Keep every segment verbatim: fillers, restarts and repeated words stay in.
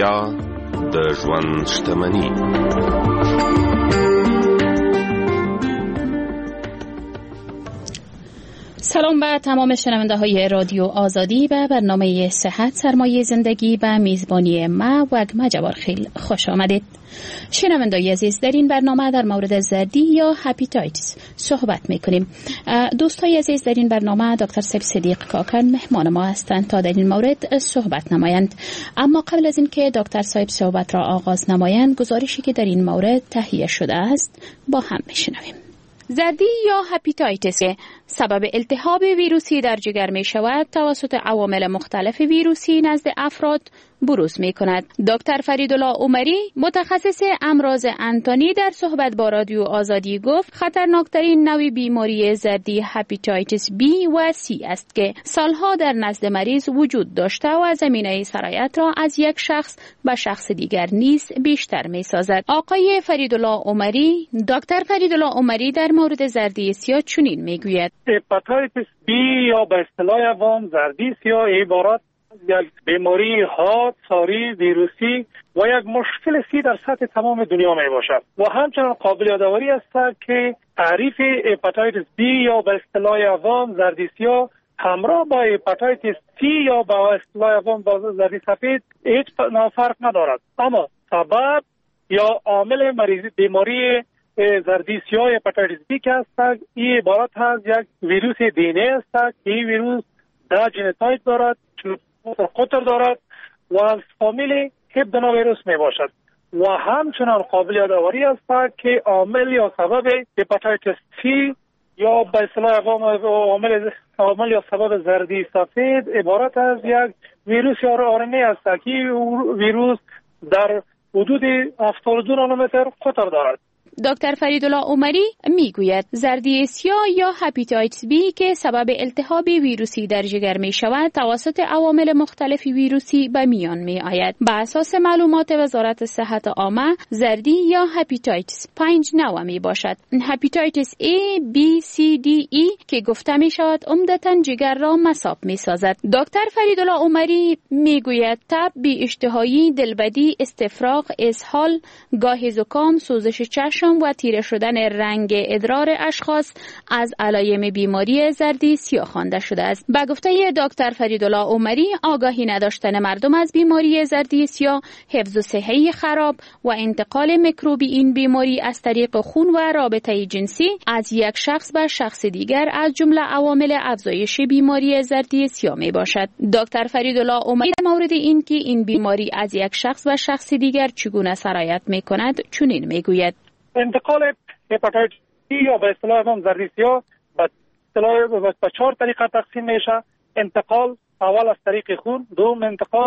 روغتیا د ژوند شتمني. سلام به تمام شنونده های رادیو آزادی و برنامه صحت سرمایه زندگی به میزبانی ما وگمه جوارخیل خوش آمدید. شنوندگان عزیز، در این برنامه در مورد زردی یا هپاتیتس صحبت میکنیم. دوستای عزیز، در این برنامه دکتر سیب صدیق کاکن مهمان ما هستند تا در این مورد صحبت نمایند. اما قبل از اینکه دکتر صاحب صحبت را آغاز نمایند، گزارشی که در این مورد تهیه شده است با هم میشنویم. زردی یا هپاتیتس سبب التهاب ویروسی در جگر می شود توسط عوامل مختلف ویروسی نزد افراد بروز می کند. دکتر فریدالله عمری متخصص امراض انتانی در صحبت با رادیو آزادی گفت خطرناکترین نوع بیماری زردی هپاتیتس بی و سی است که سالها در نزد مریض وجود داشته و زمینه سرایت را از یک شخص به شخص دیگر نیز بیشتر می سازد. آقای فریدالله عمری دکتر فریدالله عمری در مورد زردی سیاه چنین می گوید: هپاتیتس بی یا به اصطلاح عوام زردی سیاه عبارت یک بیماری حاد، ساری، ویروسی و یک مشکل سی در سطح تمام دنیا می باشد و همچنان قابل یادآوری است که تعریف هپاتیتس بی یا به اصطلاح عوام زردی سیاه همراه با هپاتیتس سی یا به اصطلاح عوام زردی سفید هیچ فرق ندارد، اما سبب یا عامل مریضی بیماری زردی سیاه هپاتیتس بی که است این عبارت از یک ویروس دی ان ای است که این ویروس ده ژنوتایپ دارد، قطر دارد و از فامیل هپادنوویروس می باشد و همچنان قابل یادآوری است که عامل یا سبب هپاتیتس سی یا به اصطلاح عامل عامل یا سبب زردی سفید عبارت از یک ویروس یا آر ان ای است که ویروس در حدود هفتاد و دو نانومتر قطر دارد. دکتر فریدالله عمری میگوید زردی سیاه یا هپاتیتس بی که سبب التهاب ویروسی در جگر می شود توسط عوامل مختلف ویروسی به میان می آید. بر اساس معلومات وزارت صحت عامه زردی یا هپاتیتس پنج نوع می باشد. هپاتیتس A, B, C, D, E که گفته می شود عمدتاً جگر را مصاب می سازد. دکتر فریدالله عمری میگوید تب، بی اشتهایی، دلبدی، استفراغ، اسهال، گاهی زکام، سوزش چشم و تیره شدن رنگ ادرار اشخاص از علایم بیماری زردی سیاه خوانده شده است. به گفته دکتر فریدالله عمری آگاهی نداشتن مردم از بیماری زردی سیاه، حفظ صحی خراب و انتقال میکروبی این بیماری از طریق خون و رابطه جنسی از یک شخص به شخص دیگر از جمله عوامل افزایش بیماری زردی سیاه می باشد. دکتر فریدالله عمری در مورد اینکه این بیماری از یک شخص به شخص دیگر چگونه سرایت می کند چنین می گوید: انتقال هپاتیتس بی یا به اصطلاح عوام زردی سیاه به اصطلاح به چهار طریقه تقسیم میشه. انتقال اول از طریق خون، دوم انتقال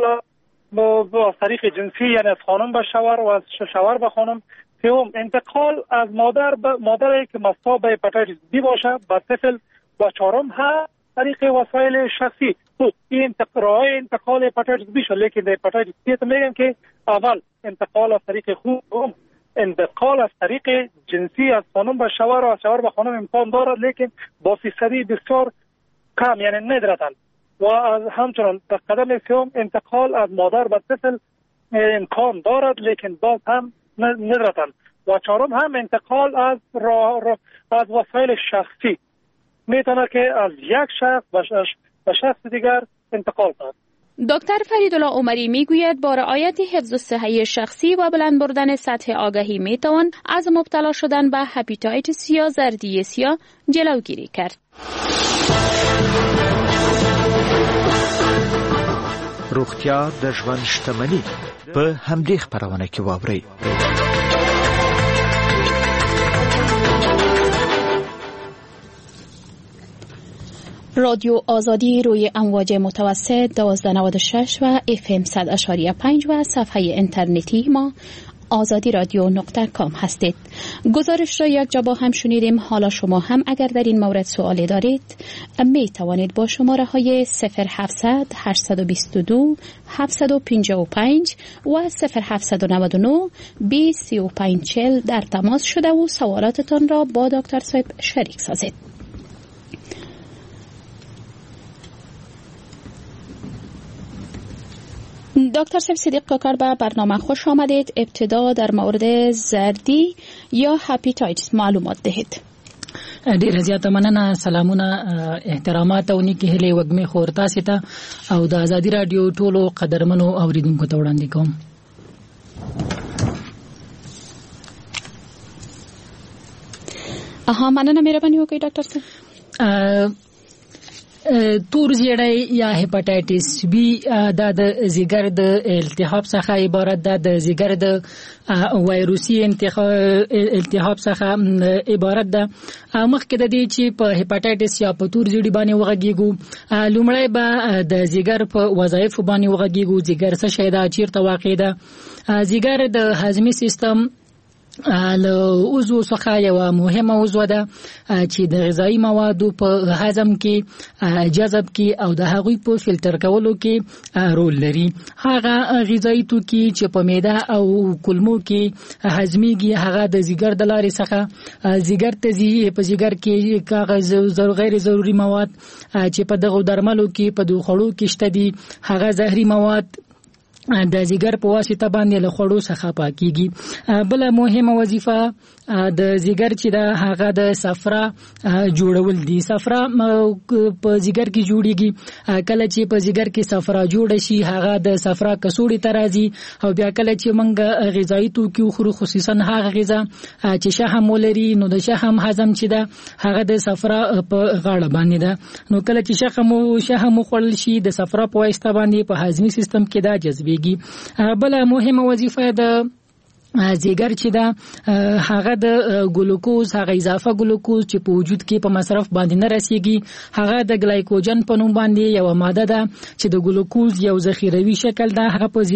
از طریق جنسی یعنی از خانم به شوهر و از شوهر به خانم، سوم انتقال از مادر به مادری که مصاب به هپاتیتس بی باشه به طفل و چهارم ها طریق وسایل شخصی. تو این انتقال انتقال هپاتیتس بی شد، لیکن هپاتیتس سی میگن که اول انتقال از طریق خون، دوم انتقال از طریق جنسی از خانم به شوهر و از شوهر به خانم امکان دارد لیکن با فیصدی بسیار کم یعنی ندارد و از همچنان در قدم سوم انتقال از مادر به طفل امکان دارد لیکن باز هم ندارد و چهارم هم انتقال از را را از وسایل شخصی میتونه که از یک شخص به شخص دیگر انتقال کند. دکتر فریدالله عمری میگوید با رعایت حفظ صحی شخصی و بلند بردن سطح آگاهی میتوان از مبتلا شدن به هپاتیتس یا زردی سیاه جلوگیری کرد. روغتیا د ژوند شتمني په همدې خپرونه کې واورئ. رادیو آزادی روی امواج متوسط دوازده نود و شش و اف ام صد اشاری پنج و صفحه اینترنتی ما آزادی رادیو نقطه کام هستید. گزارش را یک جا با هم شنیدیم. حالا شما هم اگر در این مورد سوالی دارید می توانید با شماره های صفر هفتصد هشتصد و بیست و دو هفتصد و پنجاه و پنج و صفر هفتصد و نود و نه بیست سی و پنج چهل در تماس شده و سوالاتتان را با دکتر صاحب شریک سازید. دکتر صاحب صدیق کاکر به برنامه خوش آمدید. ابتدا در مورد زردی یا هپاتایتس معلومات دهید. ډیره زیاته مننه. سلامونه، احترامات او نیکی هیلې وګمې خور تاسو ته او د ازادي رادیو ټولو قدرمنو اوریدونکو ته وړاندې کوم. اها مننه، مهرباني وکړئ ډاکټر صاحب. تور زیړی یا هپاتایټس بی دا د ځیګر د التهاب څخه عبارت ده. د ځیګر د وایروسي التهاب څخه عبارت ده. مخکې د دې چې په هپاتایټس یا په تور زیړی باندې وغږیږو، لومړی به د ځیګر په وظایف باندې وغږیږو. ځیګر څه شی ده، چیرته واقع ده؟ ځیګر د هضمي سیستم له عضو څخه یو مهمه عضو ده چې د غذایی موادو په هضم کې، جذب کې او د هغوی په فلټر کولو کې رول لري. هغه غذایی توکي چې په معده او کولمو کې هضميږي هغه د ځیګر د لارې څخه ځیګر ته ځي. په ځیګر کې کاغذ غیر ضروري مواد چې په دغه درملو کې په دوه خړو کې شته دي، هغه زهري مواد د ځیګر په واسطه باندې له خوړو څخه پاکيږي. بل مهمه وظیفه د ځیګر چې دا هغه د صفرا جوړول دي. صفرا په ځیګر کې جوړيږي. کله چې په ځیګر کې صفرا جوړ شي هغه د صفرا کڅوړې ته راځي او بیا کله چې موږ غذایی توکي خورو، خصوصا هغه غذا چې شحم ولري، نو د شحم هضم چې دا هغه د صفرا په غاړه باندې ده. نو کله چې شحم او شحم خورل شي د صفرا په واسطه باندې په هضمي سیستم کې دا جذبيږي. بل مهمه وظیفه د ځیګر چې دا هغه د ګلوکوز، هغه اضافه ګلوکوز چې په وجود کې په مصرف باندې نه رسیږي، هغه د ګلایکوجن په نوم باندې یو ماده ده چې د ګلوکوز یو ذخیروي شکل ده، هغه په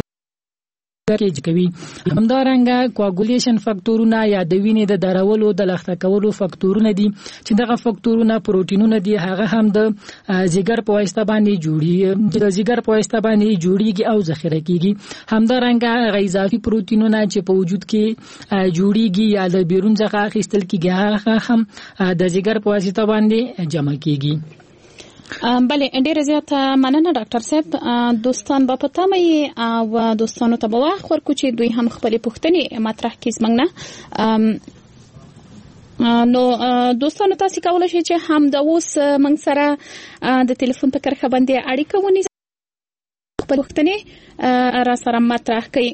کې کوي. همدارنګه کواګولیشن فاکټورونه یا د وینې د درولو د لخته کولو فاکټورونه دي چې دغه فاکټورونه پروتینونه دي، هغه هم د ځیګر په واسطه باندې جوړي د ځیګر په واسطه باندې جوړيږي او ذخیره کیږي. همدارنګه غذایی پروتینونه چې په وجود کې جوړيږي یا د بیرون څخه اخیستل کیږي هغه هم د ځیګر په واسطه باندې جمع کیږي. بله، ډیره زیاته مننه ډاکټر صاحب. دوستان با پتا مې او دوستانو ته به وخت ورکړو چې دوی هم خپل پوښتنې مطرح کړي زموږ نه. نو دوستانو تاسو کولای شئ چې هم د اوس موږ سره د ټلیفون په کرښه باندې اړیکه ونیسئ، خپل پوښتنې را سره مطرح کړئ.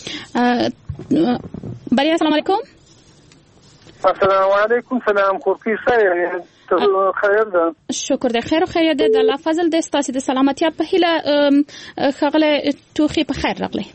بله، السلام علیکم. السلام علیکم. سلام خورکی صاحب، خیر ده؟ شکر ده، خیر و خیر ده. د الله فضل ده. ستاسو د سلامتیا په هیله ښاغلی ټوخي په خیر راغلی.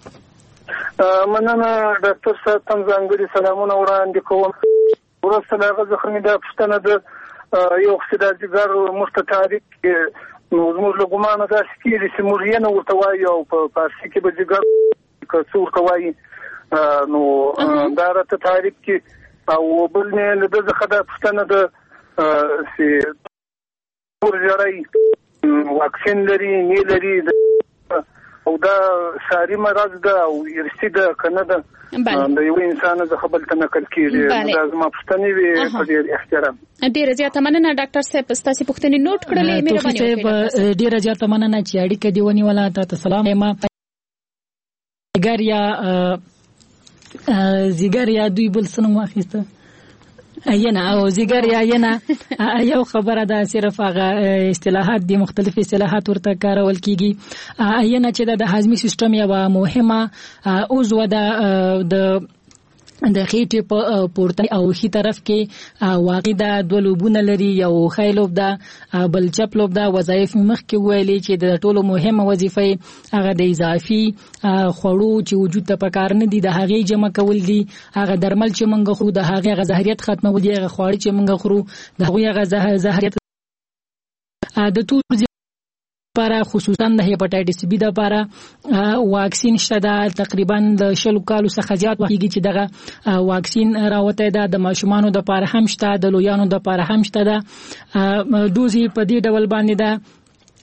مننه ډاکټر صاحب، تم ځانګړي سلامونه وړاندې کوم. وروسته له هغه څخه مې دا پوښتنه ده، یو خو د ځیګر موږ ته تعریف نو زموږ له ګمانه داسې کېږي چې موږ یې نه ورته وایو او په فارسي کې به ځیګر که څه ورته وایي، نو دا راته تعریف کړي. او بل مې له ده څخه دا پوښتنه ده چې تور زیړی واکسین لري نه لري او دا ساري مرض ده او ارثي ده که نه ده، د یو انسان څخه بل ته نقل کېږي. دا زما پوښتنې وې په ډېر احترام. ډېره زیاته مننه ډاکټر صاحب، ستاسې پوښتنې نوٹ کړلې. مهرباني وکړئ. ډېره زیاته مننه چې اړیکه دې ونیوله. تاسو سلام یم. ځیګر یا ځیګر یا دوی بل څه نوم واخیسته ینه او ځیګر یا ینه یو خبره ده، صرف هغه اصطلاحات دي، مختلف اصطلاحات ورته کارول کیږي. ینه چې د هضمي سیستم یو مهمه عضو ده، د د خېټې په پورته او خي طرف کې واقع ده. دوه لوبونه لري، یو ښی لوب ده بل چپ لوب ده. وظایف مخ کې ویلي چې د ټولو مهمه وظیفه هغه د اضافي خوړو چې وجود ته پکار نه دي د هغې جمع کول دي. هغه درمل چې موږ خورو د هغې هغه زهریت ختمول دي. هغه خواړه چې موږ خورو د هغوی هغه زهریت د ټول لپاره، خصوصا د هپاتایټس بی لپاره واکسین شته ده. تقریبا د شلو کالو څخه زیات وخت چې دغه واکسین راوته ده. د ماشومانو لپاره هم شته، د لویانو لپاره هم شته ده. دوزي په دې ډول باندې ده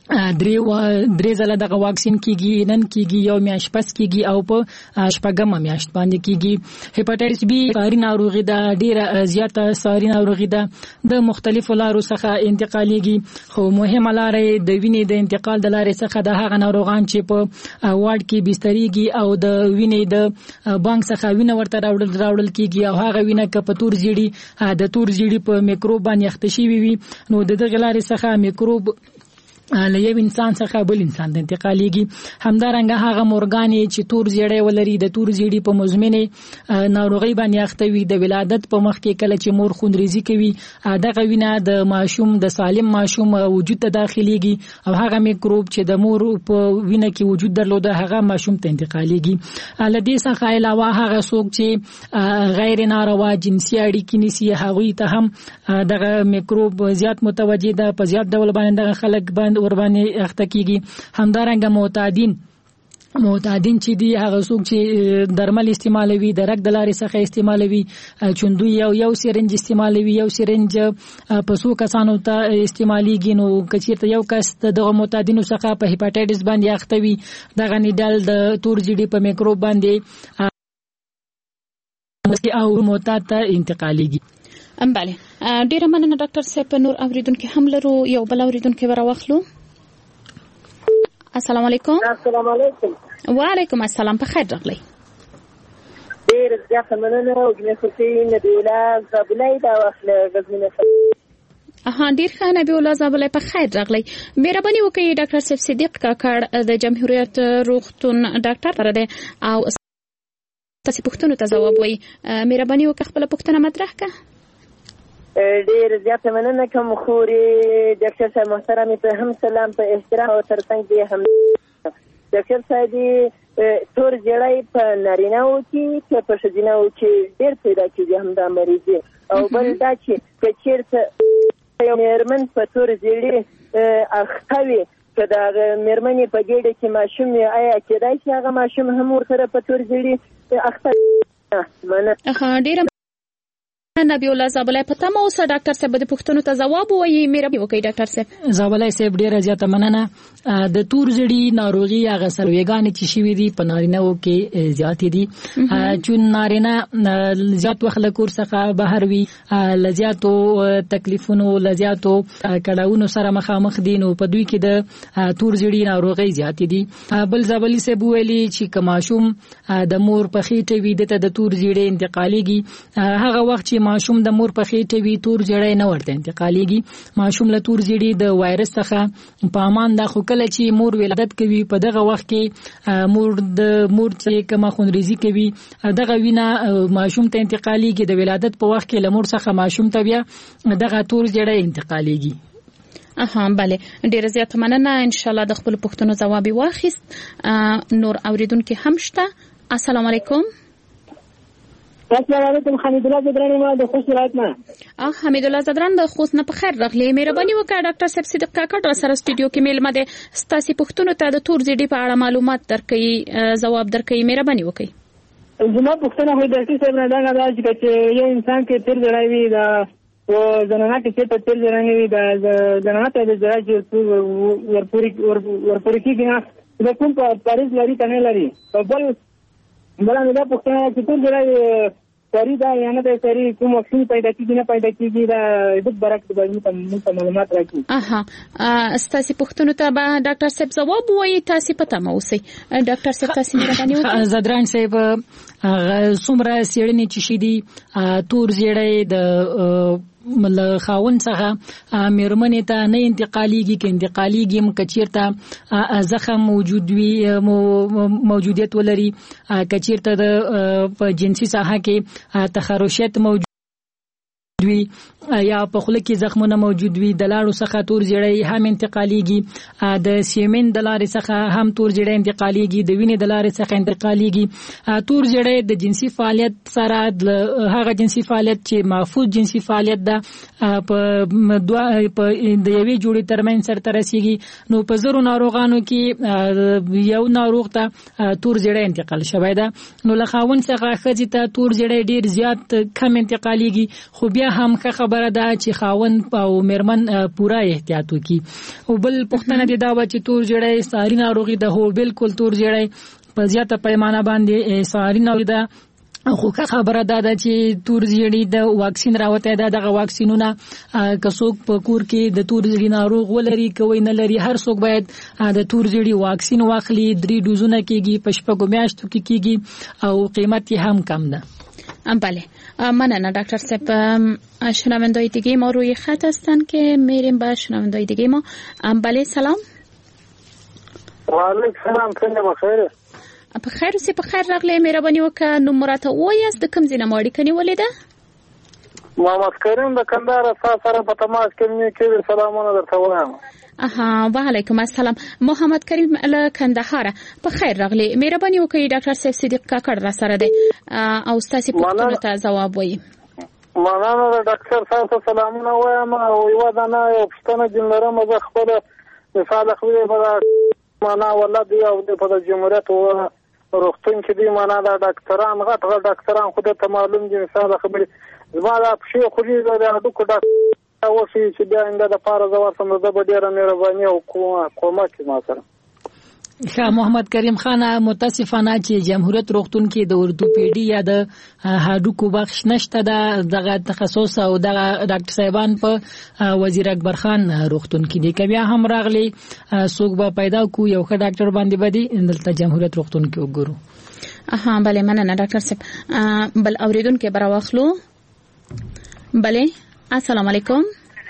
درې درې ځله دغه واکسین کیږي نن کیږي یو میاشت پس کیږي او په شپږمه میاشت باندې کیږي هپاتایټس بي ساري ناروغي ده ډیره زیاته ساري ناروغي ده د مختلفو لارو څخه انتقالېږي خو مهمه لار د وینې د انتقال د لارې څخه د هغه ناروغان چې په وارډ کې بسترېږي او د وینې د بانک څخه وینه ورته راوړل راوړل کیږي او هغه وینه که په تور زیړي د تور زیړي په میکروب باندې اخته شوی وي نو د دغه لارې څخه میکروب له یو انسان څخه بل انسان ته انتقالېږي. همدارنګه هغه مورګانې چې تور زیړی ولري د تور زیړي په مزمنې ناروغي باندې اخته وي د ولادت په مخ کې کله چې مور خوندریزي کوي دغه وینه د ماشوم د سالم ماشوم وجود ته داخليږي او هغه میکروب چې د مور په وینه کې وجود درلوده هغه ماشوم ته انتقالېږي. لدې څخه علاوه هغه څوک چې غیر ناروا جنسي اړیکې نیسي هغوی ته هم دغه میکروب زیات متوجه ده په زیات ډول باندې دغه خلک باندې ور باندې اخته کیږي. همدارنګه معتادین معتادین چې دی هغه څوک چې درمل استعمالوي د رګ د لارې څخه استعمالوي چوندوي یو یو سرنج استعمالوي یو سرنج په څو کسانو ته استعماليږي نو کچیرته یو کس دغه معتادینو څخه په هپاتایټس باندې اخته وي دغه نیډل د تور زیړي په میکروب باندې او معتاد ته انتقاليږي. ام بله ډیره مننه ډاکټر صاحب. نور اوریدونکو هم لرو یو بل اوریدونکو ورواخلو. السلام علیکم. السلام علیکم. وعلیکم السلام په خیر راغلی. ډیر زیات مننه او ګنفسي نبی الله زابلای دا واخله غزمنه اها ډیر ښه نبی الله زابلای په خیر راغلی. مهرباني وکړئ ډاکټر صاحب صدیق کاکړ د جمهوریت روغتون ډاکټر تر ده او تاسو پوښتنو ته ځواب وایي. مهرباني وکړئ خپل پوښتنه مطرح کړئ. ډیر زیات مننه کوم خوري ډاکټر صاحب محترم په هم سلام په احترام او ترڅنګ دې هم ډاکټر صاحب تور جړای په نارینه‌و کې چې په ښځینه‌و کې ډیر پیدا کیږي هم دا مریضي او بل دا چې چیرته یو مېرمن په تور جړی اخوي که دا مېرمنې په ګډه کې ماشوم آیا کېدای شي هغه ماشوم هم ورسره په تور جړی اخته مننه. ها ډیر نبی الله زابلای پته مو سره ډاکټر صاحب د پوښتنو ته ځواب وایي. مهرباني وکړئ ډاکټر صاحب. زابلای صاحب ډیره زیاته مننه. د تور زړی ناروغي هغه سرویګان چې شوي دي په نارینه‌و کې زیات دي چې نارینه زیات وخت له کور څخه بهر وي لزیاتو تکلیفونو لزیاتو کډاونو سره مخامخ دي نو په دوی کې د تور زړی ناروغي زیات دي. بل زابلی صاحب ویلي چې کماشوم د مور په خېټه وي دته د تور زړی انتقالېږي هغه وخت چې ماشوم د مور په خېټه وي تور زړی نه ورته انتقالېږي. ماشوم له تور زړی د وایرس څخه په امان دا خو کله چې مور ولادت کوي په دغه وخت کې مور د مور چې کومه خونریزي کوي دغه وینا ماشوم ته انتقالېږي د ولادت په وخت کې له مور څخه ماشوم ته بیا دغه تور زړی انتقالېږي. اها بله ډیر زیات مننه. ان شاء الله د خپل پوښتنو ځواب واخیست. نور اوریدونکو هم شته. السلام علیکم. السلام علیکم. حمید الله زدران ما د خوست ولایت نه. اه حمید الله زدران د خوست نه په خیر راغلی. مهرباني وکړه ډاکټر صاحب صدیق کاکړ را سره سټوډیو کې میل مده ستاسو پوښتنو ته د تور زیړي په اړه معلومات درکړي ځواب درکړي. مهرباني وکړئ. زما پوښتنه خو ډاکټر صاحب نه دا غواړي چې یو انسان کې تیر ځړای وي دا او زنانه کې چې په تیر ځړای وي دا زنانه ته د ځړای ورپوري ورپوري کې نه د کوم په پاریس لري کنه لري بل بل نه دا پوښتنه چې تیر ځړای سری دا یا نه دا سری کوم واکسین پیدا کیږي نه پیدا کیږي دا د برک د باندې په معلومات راکړي. اها ستاسو پوښتنه ته به ډاکټر صاحب ځواب وایي. تاسو پته مو اوسئ ډاکټر صاحب تاسو مهرباني وکړئ. زدران صاحب څومره سیړنی چې شي دي تور زیړی د مل خاون څخه مېرمنې ته نه انتقالېږي کې انتقالېږي مکچیرته زخم موجود وي موجودیت ولري کچیرته د جنسي ساحه کې تخرشات موجود وي یا په خوله کې زخمونه موجود وي د لاړو څخه تور زیړی هم انتقالېږي د سیمن د لارې څخه هم تور زیړی انتقالېږي د وینې د لارې څخه انتقالېږي. تور زیړی د جنسي فعالیت سره هغه جنسي فعالیت چې محفوظ جنسي فعالیت ده په دوه په د یوې جوړې ترمن سره ترسيږي نو په زرو ناروغانو کې یو ناروغ ته تور زیړی انتقال شوی ده نو له خاون څخه ښځې ته تور زیړی ډیر زیات کم انتقالېږي خو بیا هم ښه خبره ده چې خاوند او میرمن پورا احتیاط وکړي. او بل پوښتنه دې دا و چې تور ژیړی ساري ناروغي ده. هو بالکل تور ژیړی په زیاته پیمانه باندې ساري ناروغي ده. خو که خبره دا ده چې تور ژیړي د واکسین راوتی ده. دغه واکسینونه که څوک په کور کې د تور ژیړي ناروغ ولري کوي نه لري، هر څوک باید د تور ژیړي واکسین واخلي. درې ډوزونه کېږي، په شپږو میاشتو کې کېږي او قیمت یې هم کم ده. بله مننه دکتر صاحب. شنوندای دیگه ما روی خط هستن که میریم به شنوندای دیگه ما. بله سلام. و علیکم سلام. څنګه بخیر؟ په خیر اوسې. په خیر راغلی. مهرباني وکړه نوم راته ووایاست، د کوم ځای نه مو اړیکه نیولې ده؟ محمد کریم د کندهار ستا سره په تماس کې کې سلامونه درته وایم. اها وعلیکم السلام. محمد کریم له کندهار. په خیر راغلی. مهرباني وکړئ ډاکټر صاحب صدیق کاکړ را سره دی او ستاسو پوښتنو ته ځواب وایي. مننه د ډاکټر صاحب ته سلامونه وایم او یو دانه یو پوښتنه جن لرم. زه خپل مثال خپل په معنا ولادي او په جمهوریت و روغتون کې دی معنا دا ډاکټران غټ غټ ډاکټران خو ته معلوم دي. مثال خبرې زما دا پښې خو دې دا د کو ډاکټر وشي چې بیا انده د پاره زوار سم د ډیره مهرباني او کومک ما سره. ښه محمد کریم خان، متاسفانه چې جمهوریت روغتون کې د اورتوپیډي یا د هډوکو بخش نشته ده. دغه تخصص او دغه ډاکټر صاحبان په وزیر اکبر خان روغتون کې دي. که بیا هم راغلي څوک به پیدا کو یو ښه ډاکټر باندې بدی دلته جمهوریت روغتون کې وګورو. اها بله مننه ډاکټر صاحب. بل اوریدونکو برا واخلو. بله السلام علیکم.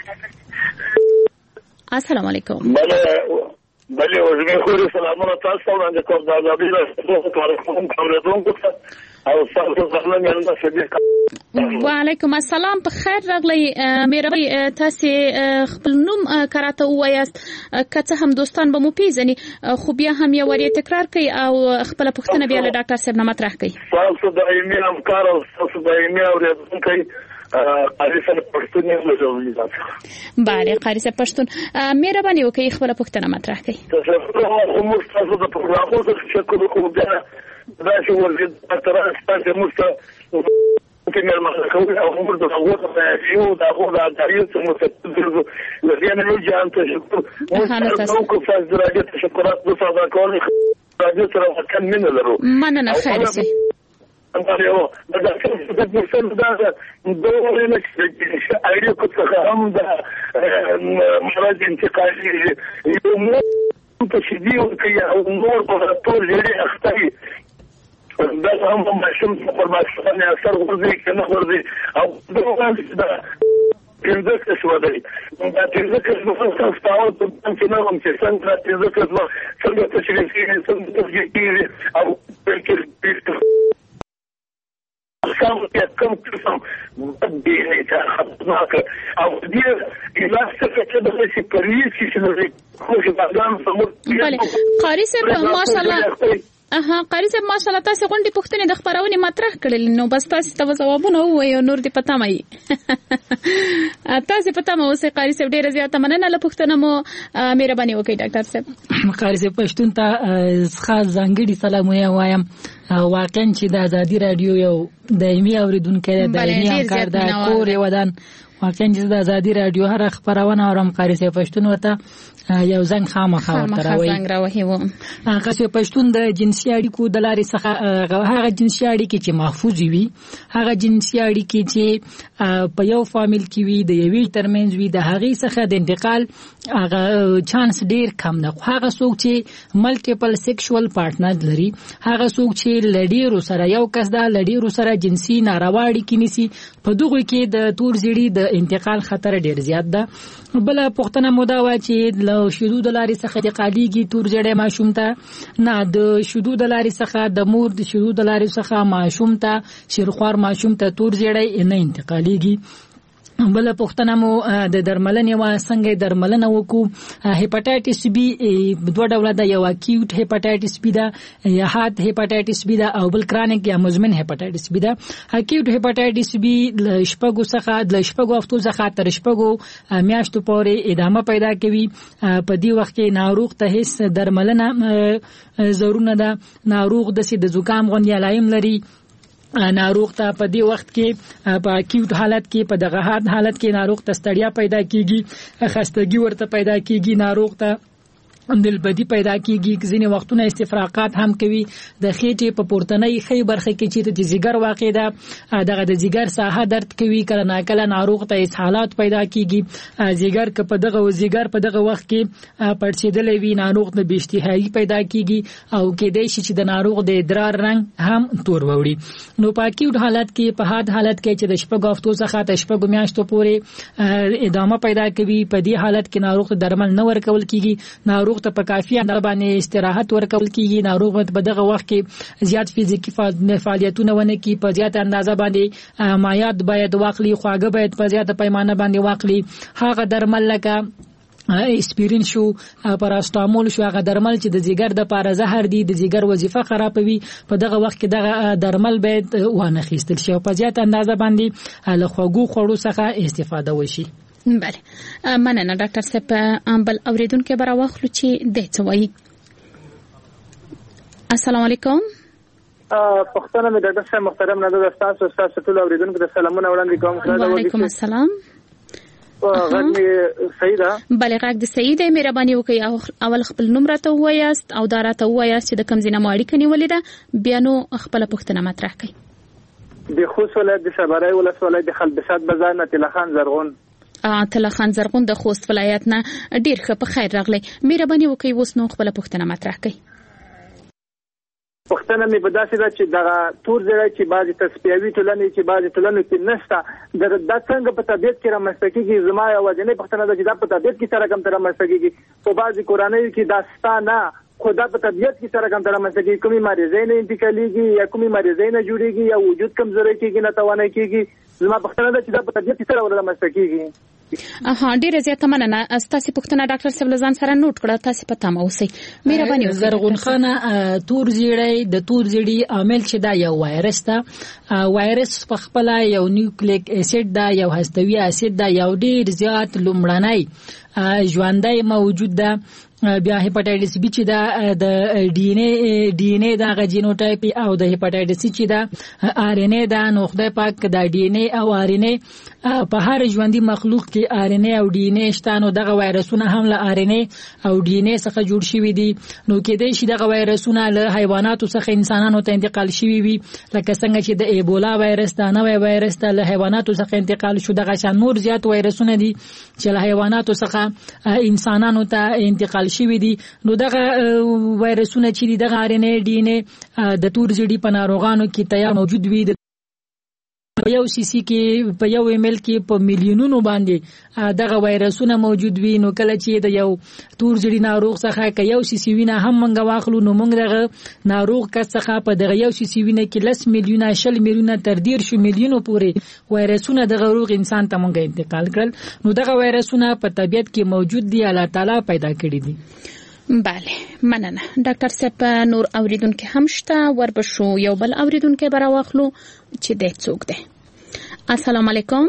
السلام علیکم. بله بله وزمه خوري سلامونه تاسو ته وړاندې کوم. دا د دې کارکون کومېدونکو ته او تاسو څنګه مېرمن صدیق. وعلیکم السلام. په خیر راغلی. مېرمن تاسو خپل نوم کراته وایاست که څه هم دوستان به مو پیژني خو بیا هم یو وری تکرار کوي او خپل پوښتنه بیا له ډاکټر صاحب نه مطرح کوي. تاسو د ایمیل همکار او تاسو د ایمیل اوریدونکو قاری صاحب پښتون یې مزوي. بله قاری صاحب پښتون مهرباني وکړئ خپل پوښتنه مطرح کړئ. تاسو مو تاسو د پروګرامونو څخه کوم کوم بیا دا چې ورته تر تاسو مو څه کې مېرمن کوي او موږ د هغه په یو د هغه د دایو څخه مستقل لږه نه ځان ته شکر نو کو فاز درجه تشکرات د صدا کول راځي سره کم نه لرو. مننه خیر سي. انتریو د ډاکټر د پرسن دا دوه نه چې اړیو کو څخه هم د مرض انتقالي یو مو په شدیو کې او نور په ټول ډېر اختري دا هم ماشوم په ماشوم نه اثر ورځي کنه ورځي او دوه دا پنځه څه ودی دا پنځه څه په تاسو ته او په نوم چې څنګه پنځه څه څنګه تشریح کیږي څنګه تشریح کیږي او په کې كم كم كم مبدئي خطناك او دي الاستيك كده بس كريسي شنو خوش بعدان صمت. بله قاری صاحب ماشاءالله. اها قاری صاحب ماشاءالله تاسو غونډې پوښتنې د خبرونه مطرح کړل نو بس تاسو ته ځوابونه وایو نور دې پتا مې تاسو پتا مو اوسه قاری صاحب ډیره زیاته مننه له پوښتنه مو مهرباني وکړئ ډاکټر صاحب. قاری صاحب پښتون ته خاص ځانګړي سلام وایم. واقعا چې د ازادي رادیو یو دایمي اوریدونکو د دایمي همکار د کور یو ودان واقعا چې د ازادي رادیو هر خبرونه اورم قاری صاحب پښتون وته یو زنګ خامخا ورته راوي. زنګ راوي و هغه پښتون د جنسي اړیکو د لارې څخه هغه جنسي اړیکې چې محفوظ وي، هغه جنسي اړیکې چې په یو فامیل کې وي د یوې ترمنځ وي، د هغې څخه د انتقال هغه چانس ډیر کم ده. هغه څوک چې ملټیپل سیکشوال پارټنر لري، هغه څوک چې لډیرو سره یو کس دا لډیرو سره جنسي ناروا اړیکې نیسي، په دغه کې د تور زیړي د انتقال خطر ډیر زیات ده. بل پښتنه مودا وا چې له شذوذ لارې څخه انتقالیږي تور زیړی ماشوم ته نه، د شذوذ لارې څخه د مور د شذوذ لارې څخه ماشوم ته شیرخوار ماشوم ته تور زیړی نه انتقالیږي. بل پښتنه مو د درملنې وا څنګه درملنه وکړو. هپاتایټس بی دوه ډوله ده، یو اکیوټ هپاتایټس بی ده یا هات هپاتایټس بی ده او بل کرانیک یا مزمن هپاتایټس بی ده. اکیوټ هپاتایټس بی ل شپږو څخه د شپږو هفتو څخه تر شپږو میاشتو پورې ادامه پیدا کوي. په دې وخت کې ناروغ ته هیڅ درملنه ضرور نه ده. ناروغ د سي د زکام غونډه لایم لري ناروغ ته په دې وخت کې په اکیوټ حالت کې په دغه حالت کې ناروغ ته ستړیا پیدا کیږي، خستګي ورته پیدا کیږي، ناروغ ته دلبدي پیدا کیږي، ځینې وختونه استفراقات هم کوي د خېټې په پورتنۍ خې برخه کې چې د جګر واقع ده، دغه د جګر ساحه درد کوي، کله ناکله ناروغ ته اسهالات پیدا کیږي، جګر که په دغه جګر په دغه وخت کې پړسېدلې وي ناروغ د بېاشتهایي پیدا کیږي او کېدای شي چې د ناروغ د ادرار رنګ هم تور وړي. نو په اکیوټ حالت کې په حاد حالت کې چې د شپږ هفتو څخه تر شپږو میاشتو پورې ادامه پیدا کوي، په دې حالت کې ناروغ ته درمل نه ورکول کیږي، ناروغ ته په کافي اندازه باندې استراحت ورکول کیږي، ناروغ په دغه وخت کې زیات فزیکی فعالیتونه ونه کوي، په زیات اندازه باندې مایعات باید واخلي، خواږه باید په زیاته پیمانه باندې واخلي، هغه درمل لکه اسپرین شو، پاراستامول شو، هغه درمل چې د جګر د پاره زهر دي، د جګر وظیفه خرابوي، په دغه وخت کې دغه درمل باید وانه خېستل شي او په زیات اندازه باندې له خوږو خوړو څخه استفاده وشي. بله مننه ډاکټر صاحب. بل اوریدونکو به راوخلو چې د څه وایي. السلام علیکم. پښتنه مې ډاکټر صاحب محترم نه د تاسو تاسو ټول اوریدونکو ته سلامونه وړاندې کوم. وعلیکم السلام. غږ مې صحیح ده؟ بله غږ د صحیح دی. مهرباني وکړئ اول خپل نوم راته ووایاست او دا راته ووایاست چې د کوم ځای نه مو اړیکه نیولې ده، بیا نو خپله پوښتنه مطرح کړئ. د خوست ولایت د صبرای ولسوالۍ د خلبسات بازار نه طلا خان زرغون. طلا خان زرغون د خوست ولایت نه ډیر ښه، په خیر راغلی. مهرباني وکړئ اوس نو خپله پوښتنه مطرح کړئ. پښتنه مې په داسې ده چې دغه تور زړی چې بعضې تصفیوي ټولنې چې بعضې ټولنو کې نشته، دا څنګه په طبیعت کې رامنځته کېږي؟ زما یوازینۍ پوښتنه ده چې دا په طبیعت کې سره کوم رامنځته کېږي؟ په بعضې کورنیو کې دا ستا نه، خو دا په طبیعت کې سره کوم رامنځته کېږي؟ کومې مریضۍ نه انتقالېږي یا کومې مریضۍ نه جوړېږي یا وجود کمزوری کېږي، ناتوانی کېږي؟ زما پوښتنه ده چې دا په طبیعت کې سره رامنځته کېږي. ها ډیره زیاته مننه. تاسو پوښتنه ډاکټر صاحب لزان سره نوٹ کړه، تاسو په تمه اوسئ. مهرباني وکړئ. زرغون خانه تور زیړی د تور زیړی عامل چې دا یو وایرس ده، وایرس په خپل یو نیوکلیک اسید دا یو هستوي اسید دا یو ډیر زیات لومړنی ژوندۍ موجود ده. بیا هپاتایټس بی چې دا د ډي ان اي ډي ان اي دا جینوټایپ او د هپاتایټس سی چې دا ار ان اي دا نو خدای پاک دا ډي ان اي او ار ان اي په هر ژوندۍ مخلوق کې ار ان اي او ډي ان اي شته، نو دغه وایرسونه هم له ار ان اي او ډي ان اي څخه جوړ شوي دي. نو کېدای شي دغه وایرسونه له حیواناتو څخه انسانانو ته انتقال شوي وي، لکه څنګه چې د ایبولا وایرس دا نوې وایرس ته له حیواناتو څخه انتقال شو. دغه شان نور زیات وایرسونه دي چې له حیواناتو څخه انسانانو ته انتقال شوي دي. نو دغه وایرسونه چې دي دغه ار ان اي ډي ان اي د تور زیړي په ناروغانو کې تیار موجود وي. په یو سی سی کې په یو ایم ایل کې په میلیونونو باندې دغه وایرسونه موجود وي. نو کله چې د یو تور زیړي ناروغ څخه که یو سی سی وینه هم منګه واخلو، نو موږ دغه ناروغ کس څخه په دغه یو سی سی وینه کې لس میلیونه شل میلیونه تر ډیر شو میلیونو پورې وایرسونه دغه روغ انسان ته موږ انتقال کړل. نو دغه وایرسونه په طبیعت کې موجود دي، الله تعالی پیدا کړی دي. بله مننه ډاکټر صاحب. نور اوریدونکو هم شته، وربشو یو بل اوریدونکو به راوخلو چې د څوک ده. السلام علیکم.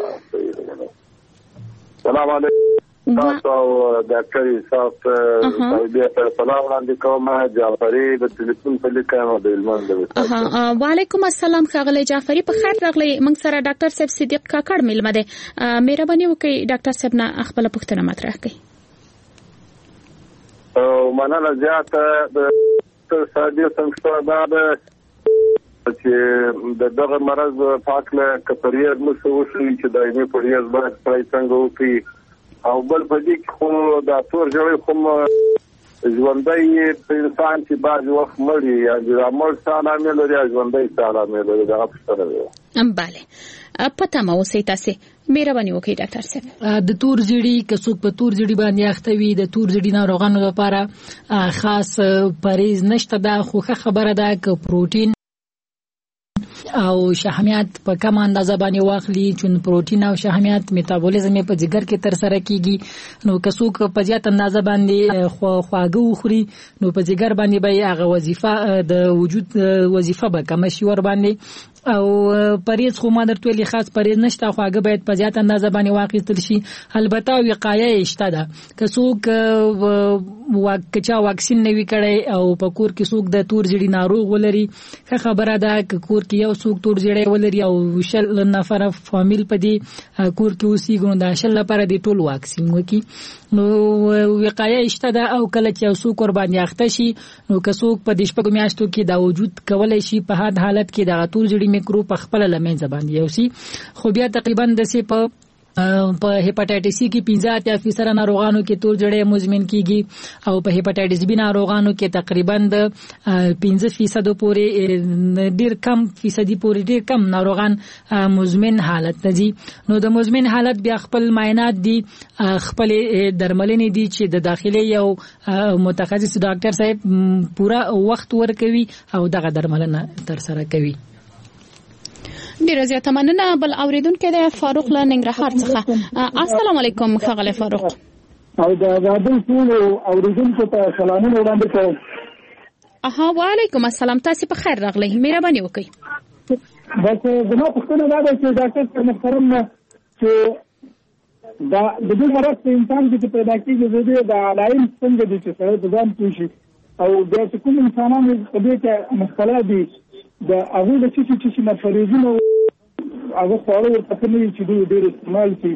سلام علیکم. تاسو ډاکټر صاحب بیا په سلام وړاندې کوم. جعفری د ټلیفون په لیکه مو د علمان ده. وعلیکم السلام خغلی جعفری، په خیر راغلی. موږ سره ډاکټر صاحب صدیق کاکړ ملمه ده. مهرباني وکړئ ډاکټر صاحب نه خپل پوښتنه مطرح کړئ. او مننه زیاته د سادي څنګه دا چې د دغه مرض پاکله کپریز مسو شي چې دایمي پریز باید پرای څنګه وکي او بل په دې کې خو د تور جوړې کوم ژوندۍ انسان چې بعض وخت مړی یا د عمل سالا مې لري ژوندۍ سالا مې لري دا څه دی. ام bale پته مو وسې تاسو مهرباني وکړئ ډاکټر صاحب. د تور زیړي که څوک په تور زیړي باندې اخته وي، د تور زیړي ناروغانو لپاره خاص پرهیز نشته. دا خو خبره ده که پروتین او شحمیات په کم اندازه باندې واخلي، چون پروتین او شحمیات میتابولیزم په جګر کې تر سره کیږي. نو که څوک په زیات اندازه باندې خواږه وخوري، نو په جګر باندې به هغه وظیفه د وجود وظیفه به کم شي ور باندې او پریز خو ما درته ویلي خاص پریز نشته، خو هغه باید په زیات اندازه باندې واخیستل شي. البته وقایه شته ده، که څوک واکچا واکسین نه وي کړی او په کور کې څوک د تور ژیړي ناروغ ولري، ښه خبره ده که کور کې یو څوک تور ژیړی ولري او شل نفره فامیل په دې کور کې اوسېږي، نو د شل لپاره دې ټول واکسین وکړي. نو وقایه شته ده، او کله چې یو څوک ور باندې اخته شي نو که څوک په دې شپږو میاشتو کې دا وجود کولی شي په هر حالت کې دغه تور ژیړي میکروب په خپله له منځه باندې یوسي. خو بیا تقریبا داسې په په هپاټایټس سی کې پنځه اتیا فیصد ناروغانو کې تور ژیړی مزمن کیږي او په هپاټایټس بی ناروغانو کې تقریبا د پنځه فیصد پورې ډیر کم فیصدي پورې ډیر کم ناروغان مزمن حالت ته دي. نو د مزمن حالت بیا خپل معاینات دي، خپل درملنې دي چې د داخلي یو متخصص ډاکټر صاحب پورا وخت ورکوي او دغه درملنه تر سره کوي. ډیره زیاته مننه. بل اوریدونکو د فاروق له ننګرهار څخه. السلام علیکم ښاغلی فاروق. او د غاډل ټول اوریدونکو ته سلامونه وړاندې کوم. اها وعلیکم السلام، تاسو په خیر راغلی، مهرباني وکړئ. بس زما پوښتنه دا ده چې ډاکټر محترم چې دا د دې مرض په انسان کې پیدا کېږي د علایم څنګه دي چې سره د ځان پوه شي، او بیا چې کوم انسانان په دې کې مبتلا دي د هغه د چې چې مفریضونه هغه خواړه ورته کوي چې دوی ډېر استعمال کوي.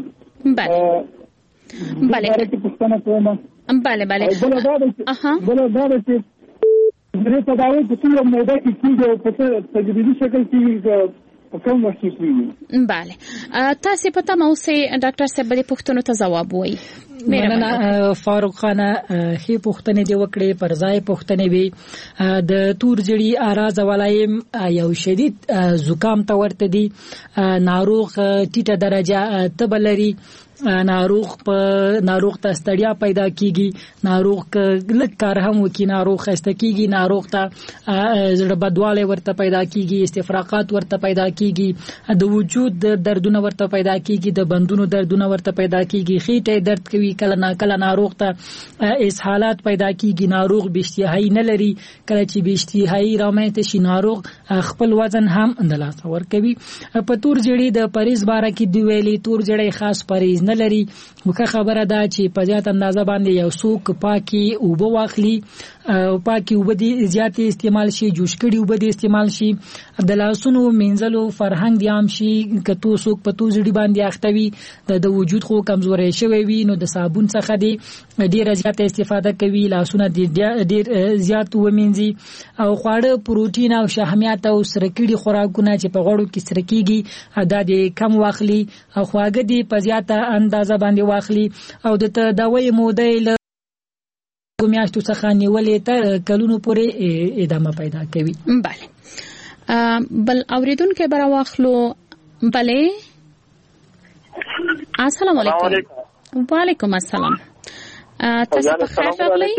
بله بله بله بله بله دا ده بله دا ده چې درې تداوی په څومره موده کې کېږي او په تجربي شکل کې په کوم وخت کې کېږي. بله تاسو په تمه اوسئ، ډاکټر صاحب به پوښتنو ته ځواب وایي. مننه فاروق خانه، ښې پوښتنې دې وکړې، پر ځای پوښتنې وي. د تور ژیړي اعراض او علایم یو شدید زکام ته ورته دي، ناروغ ټیټه درجه تبه لري، ناروغ په ناروغ ته ستړیا پیدا کیږي، ناروغ لږ کار هم وکړي ناروغ خسته کیږي، ناروغ ته زړه بدوالی ورته پیدا کیږي، استفراقات ورته پیدا کیږي، د وجود دردونه ورته پیدا کیږي، د بندونو دردونه ورته پیدا کیږي، خېټه درد کوي، کله نا کله ناروغ ته اسهالات پیدا کیږي، ناروغ بشتیهایی نه لري، کله چې بشتیهایی رامنځته شي ناروغ خپل وزن هم د لاسه ورکوي. په تور ژیړي د پریز باره کې دی ویلي، تور ژیړی خاص پریز نه لري، وکړه خبره ده چې په زیات اندازه باندې یو څوک پاکي اوبه واخلي، پاکي اوبه دې زیاتې استعمال شي، جوش کړي اوبه دې استعمال شي، د لاسونو مینځلو فرهنګ دې عام شي. که تو څوک په تور ژیړي باندې اخته وي، د وجود خو کمزوری شوی وي، نو د صابون څخه دې ډېره زیاته استفاده کوي، لاسونه دې ډېر زیات ومینځي، او خواړه پروټین او شحمیات او سره کړي خوراکونه چې په غوړو کې سره کېږي دا دې کم واخلي، او خواږه دې په زیاته اندازه باندې واخلي، او د دوايي موده له میاشتو څخه نیولې تر کلونو پورې ادامه پیدا کوي. بله بل اوریدونکو برا واخلو. بله السلام علیکم. وعلیکم السلام، تاسو په خیر راغلی؟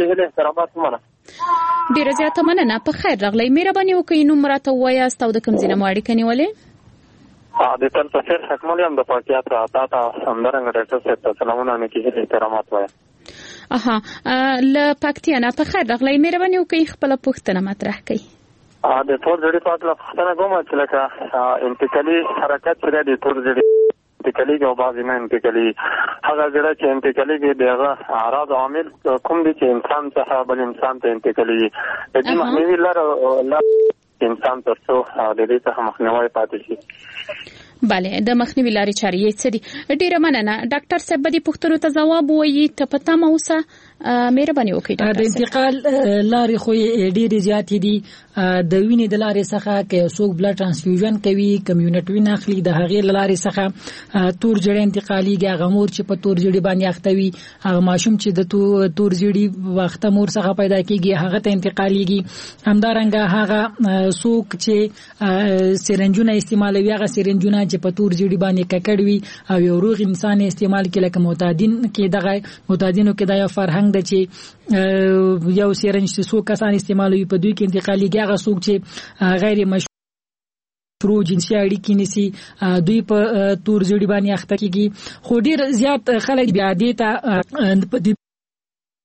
ډیره زیاته مننه، په خیر راغلی. مهرباني وکړئ نوم راته ووایاست او د کوم ځای نه مو اړیکه نیولې؟ د تل په خیر حکمل یم د پاکیات راته تا همدارنګه ډاکټر صاحب ته سلامونه مې کېږي، احترامات وایم. اها له پکتیا نه په خیر راغلی، مهرباني وکړئ خپله پوښتنه مطرح کړئ. د تور ژیړي په اړه پوښتنه کوم چې لکه انتقالي حرکت چې دی د تور ژیړي انتقالي او بعضې نه انتقالي، هغه زړه چې انتقالي د هغه اعراض عامل کوم دي چې انسان څخه بل انسان ته انتقالي وي، د دې مخنیوي لاره انسان تر څو د دې څخه مخنیوی پاتې شي. بله د مخنیوي لارې چارې یې څه دي؟ ډیره مننه. ډاکټر صاحب به دې پوښتنو ته ځواب ووایي، ته په تمه اوسه، مهرباني وکړئ. د انتقال لارې خو یې ډېرې زیاتې دي. د وینې د لارې څخه که یو څوک بلډ ټرانسفیوژن کوي، کمیونټ وین اخلي، د هغې له لارې څخه تور ژیړی انتقالېږي. هغه مور چې په تور ژیړي باندې اخته وي، هغه ماشوم چې د تور ژیړي اخته مور څخه پیدا کېږي هغه ته انتقالېږي. همدارنګه هغه څوک چې سرنجونه استعمالوي، هغه سرنجونه چې په تور ژیړي باندې ککړ وي او یو روغ انسان استعمال کړي، لکه معتادین کې دغه معتادینو کې دا یو فرهنګ ده چې یو سرنج چې څو کسان استعمالوي په دوی کې انتقالېږي. هغه څوک چې غیر مشروع جنسي اړیکې نیسي دوی په تور ژیړي باندې اخته کېږي. خو ډېر زیات خلک بیا دې ته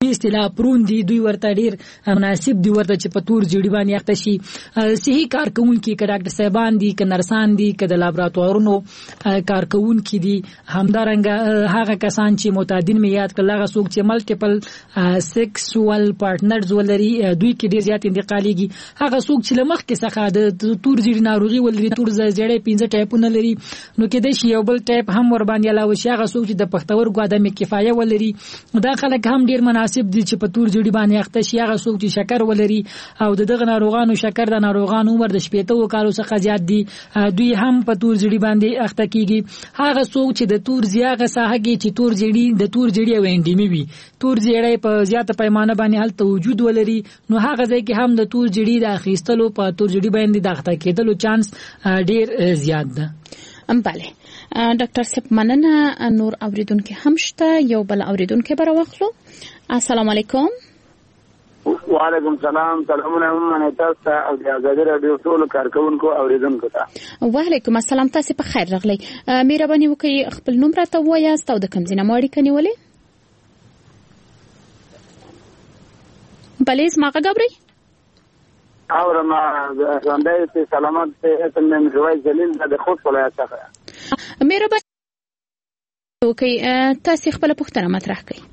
اصطلاح پرون دي دوی ورته ډیر مناسب دي ورته چې په تور جوړی باندې اخته شي صحیح کارکونکي ک ډاکټر صاحبان دي ک نرسان دي ک د لابراتوارونو کارکونکي دي همدارنګه هغه کسان چې متعدد میات کله څوک چې ملټیپل سیکسوال پارټنرز ولري دوی کې ډیر زیات انتقالیږي هغه څوک چې لمخ کې څخه د تور جوړی ناروغي ولري تور زړې پنځه ټایپونه لري نو کې د شی یو بل ټایپ هم ور باندې علاوه شي هغه څوک چې د پښتورګو عدم کفایه ولري دا خلک هم ډیر مناسب دي چې په تور جوړی باندې اخته شي هغه څوک چې شکر ولري او دغه ناروغانو شکر د ناروغانو عمر د شپږ کالو څخه زیات دي دوی هم په تور جوړی باندې اخته کیږي هغه څوک چې د تور زیاغه ساحه کې چې تور جوړی د تور جوړی او انډیمی وي تور جوړی په زیاته پیمانه باندې حالت وجود ولري نو هغه ځای کې هم د تور جوړی د اخیستلو په تور جوړی باندې د اخته کېدلو چانس ډیر زیات ده. بله ډاکټر صاحب مننه نور اوریدونکو هم شته یو بل اوریدونکو بر واخلو. السلام علیکم. وعلیکم سلام. سلامونه هم تاسو او د ازادي رادیو ټول کارکونکو اوریدونکو ته. وعلیکم السلام. تاسو په خیر راغلی. مهرباني وکړئ خپل نوم راته ووایاست او د کوم ځای نه مو اړیکه نیولې؟ بله زما غږ اورئ؟ اورم. ژوندی سي سلامت سي. اسم مې مجوای جلیل د خوست ولایت څخه. مهرباني وکړئ تاسو خپل پوښتنه مطرح کړئ.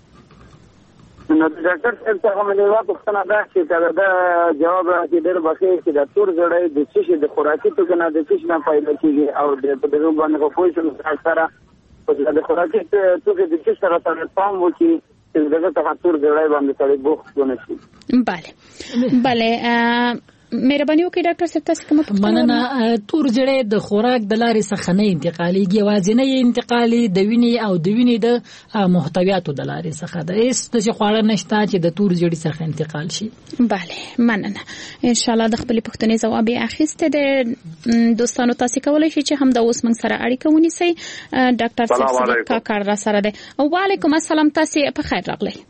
نو د ډاکټر صاحب څخه مې یو پوښتنه ده چې دا جواب راکړي ډېر بخیر چې د تور جوړی د څه د خوراکي توکو نه د څه نه پیدا کیږي او د په دغه باندې خو پوه شو اکثره په د خوراکي توکو د څه سره سره پام وکړي چې دغه څخه تور جوړی باندې سړی بوخت ونه شي. بله بله مهرباني وکړئ ډاکټر صاحب تاسو کوم پوښتنه؟ مننه. تور جوړی د خوراک د لارې څخه نه انتقالېږي یوازینی انتقالي د وینې او د وینې د محتویاتو د لارې څخه ده هیڅ د خواړه نشته چې د تور جوړی څخه انتقال شي. بله مننه. ان شاء الله د خپل پوښتنې ځواب یې اخیسته ده. دوستانو تاسو کولای شئ چې هم د اوس موږ سره اړیکه ونیسئ. ډاکټر صاحب کا کار را سره ده. وعلیکم السلام. تاسو په خیر راغلی.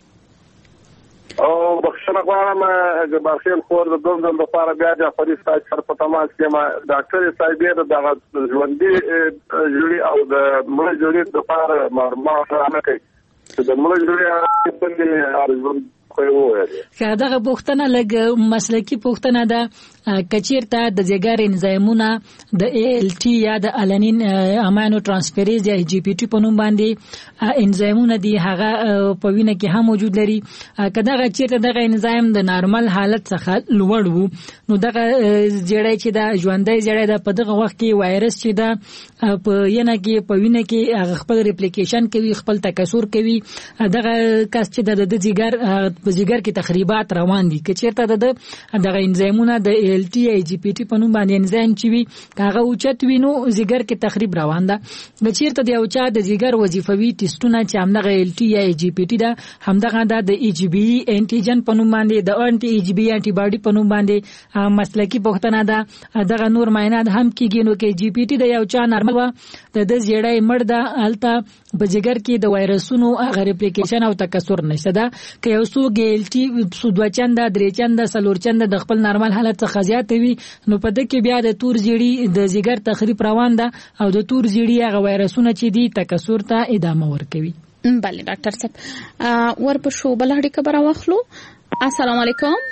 او بخښنه غواړم د بخښل خور د دوم د لپاره بیا د فري سایت سره په تماس کې ما ډاکټر صاحب یې د ژوندۍ جوړي او د مړ جوړي د لپاره معلومات راکړي چې د مړ جوړي څنګه ارزو که دغه پوښتنه لږ مسلکی پوښتنه ده کچیرته د ځیګر انزایمونه د ای ال ټي یا د الانین امینو ترانسفریز یا جی پی ټي په نوم باندې انزایمونه دي هغه په وینه کې هم موجود لري که دغه چیرته دغه انزایم د نارمل حالت څخه لوړ وو نو دغه جړی چې د ژوندۍ جړی د په دغه وخت کې وایرس چې د په ینه کې په وینه کې خپل ریپلیکیشن کوي خپل تکثر کوي دغه کس چې د ځیګر په ځیګر کې تخریبات روان دي که چیرته د دغه انزایمونه د ای ال ټي ای جی پی ټي په نوم باندې انزایم چې وي هغه اوچت وي نو ځیګر کې تخریب روان ده که چیرته د یو چا د ځیګر وظیفوي ټیسټونه چې همدغه ای ال ټي یا ای جی پی ټي ده همدغه د ای جی بي انټیجن په نوم باندې د انټي ای جی بي انټي باډي په نوم باندې مسلکی پوښتنه ده دغه نور معاینات هم کیږي نو کې جی پی ټي د یو چا نارمل و د د زیړای مړ ده الته په ځیګر کې د وایرسونو هغه ریپلیکیشن او تکثر نشته ده که یو څو ګیلټي سودوا چنده درې چنده سلور چنده د خپل نارمل حالت څخه زیات وي نو په دې کې بیا د تور زیړی د ځیګر تخریب روان ده او د تور زیړی هغه وایرسونه چې دي تکثر ته ادامه ورکوي. بله ډاکټر صاحب ورپښو بل اړیکه به راواخلو. السلام علیکم.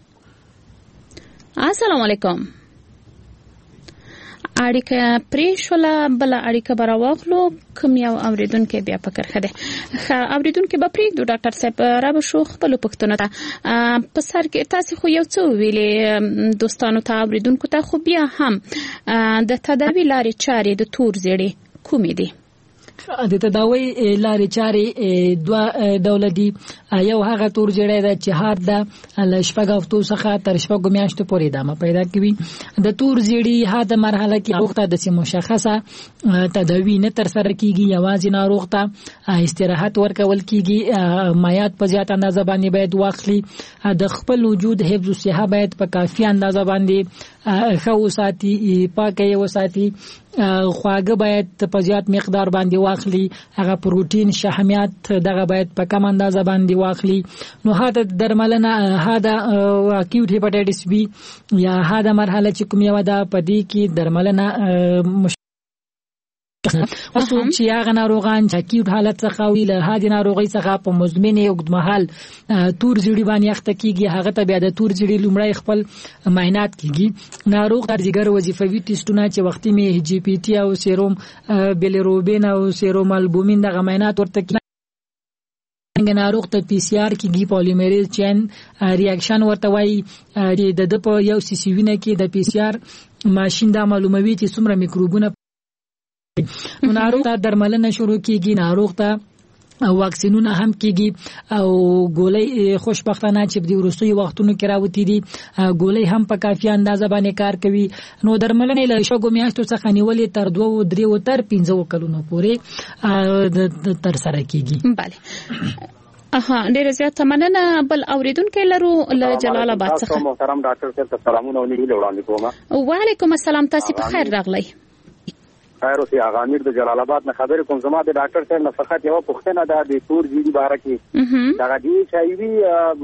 السلام علیکم. اړیکه پرې شوله بل اړیکه به راواخلو کوم یو اوریدونکو بیا فکر خده اوریدونکو به پرېږدو ډاکټر صاحب را به شو خپلو پوښتنو ته په سر کې تاسې خو یو څه وویلې دوستانو ته اوریدونکو ته خو بیا هم د تداوي لارې چارې د تور زیړي کومې دي؟ د تداوی لارې چارې دوه ډوله دي یو هغه تور زیړی ده چې حاد ده له شپږ هفتو څخه تر شپږو میاشتو پورې ادامه پیدا کوي د تور زیړي حاده مرحله کې ناروغ ته داسې مشخصه تداوی نه ترسره کیږي یوازې ناروغ ته استراحت ورکول کیږي مایعات په زیات اندازه باندې باید واخلي د خپل وجود حفظ الصحه باید په کافي اندازه باندې ښه وساتي پاکه یې وساتي خواږه باید په زیات مقدار باندې واخلي هغه پروتین شحمیات دغه باید په کم اندازه باندې واخلي نو هدا درملنه هدا اکیوټ هپاتایټس بی یا هدا مرحله چې کوم یو ده په دې کې درملنه اوس چې هغه ناروغان چې اکیوټ حالت څخه وي له هادي ناروغي څخه په مزمن اوږدمهال تور زیړی باندې اخته کیږي هغه ته بیا د تور زیړی لومړی خپل معاینات کیږي ناروغ د جګر وظیفوي ټیسټونه چې وختي می جی پی ټي او سیروم بیلیروبین او سیروم البومین د معاینات ورته څنګه ناروغ ته پی سی آر کیږي پولیمریز چین ریاکشن ورته وایي د د په یو سی سی وینه کې د پی سی آر ماشین دا معلوموي چې څومره میکروبونه ناروغ ته درملنه شروع کیږي ناروغ ته واکسینونه هم کیږي او ګولۍ خوشبختانه چې د وروستي وختونو کې راوتی دي ګولۍ هم په کافي اندازه باندې کار کوي نو درملنه له شګو میاشتو څخه نیولې تر دوه درې او تر پنځه کلونو پورې تر سره کیږي. bale اها ډیر زیات مننه بل اوریدونکو لرو له جلال آباد څخه. محترم ډاکټر صاحب سلامونه او نیول وړاندې کوم. وعلیکم السلام تاسو په خیر راغلی. خیر اوسې هغه امیر د جلال آباد نه خبرې کوم زما د ډاکټر صاحب نه فقط یو پوښتنه ده د تور زیړي باره کې دا د ایچ آی وي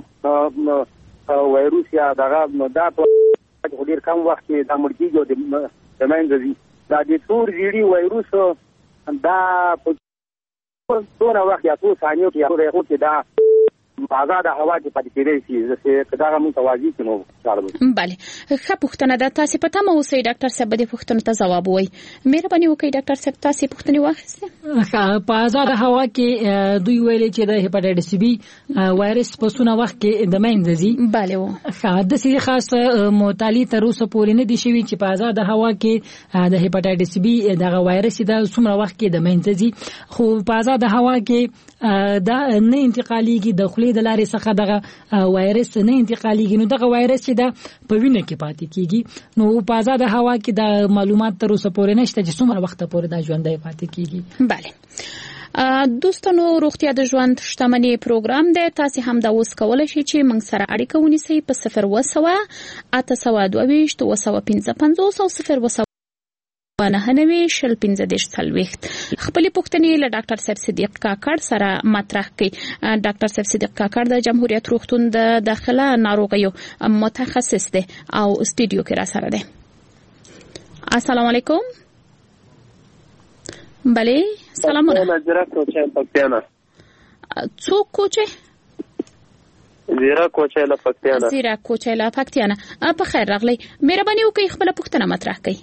وایروس یا دغه دا په ډېر کم وخت کې دا مړ کېږي د منځه ځي دا د تور زیړي وایروس دا په څومره وخت یا څو ثانیو کې هغه کې دا آزاد هوا کې پاتې کېدای شي چې دا موږ توازی کینو چارو. bale ښه پوښتنه ده تاسو په تمه اوسئ ډاکټر صاحب دې پوښتنه ته جواب وایي مهرباني وکړئ ډاکټر صاحب تاسو پوښتنه واخیسته. په آزاد هوا کې دوی ویلي چې د هپاتایټس بي وایرس په څونه وخت کې د منځ ځي. bale و د سې خاص مطالعه تر اوسه پورې نه دي شوی چې په آزاد هوا کې د هپاتایټس بي دغه وایرس د څومره وخت کې د منځ ځي خو په آزاد هوا کې دا نه انتقاليږي د خولې د لارې څخه دغه وایرس نه انتقاليږي نو دغه وایرس چې دا په وینه کې پاتې کیږي نو په آزاد هوا کې د معلومات تر اوسه پورې نشته چې څومره وخت پورې دا ژوندۍ پاتې کیږي. bale دوستانو روغتیا د ژوند شتمنۍ پروګرام دی تاسو هم دا اوس کولای شئ چې موږ سره اړیکه ونیسئ په صفر وسوه اته سوه دوه ویشت اوه سوه پنځه پنځوس او صفر وسوه نه هنوي شل پنځه دیش څلوېښت خپل پوښتنې له ډاکټر صاحب صدیق کاکړ سره مطرح کړي. ډاکټر صاحب صدیق کاکړ د جمهوریت روغتون د داخله ناروغیو متخصص دی او استودیو کې را سره دی. السلام علیکم. bale سلامونه. زیرا کوچه پکتیانا. څوک کوچه؟ زیرا کوچه له پکتیانا. زیرا کوچه له پکتیانا. په خیر راغلی. مهرباني وکړئ خپل پوښتنه مطرح کړئ.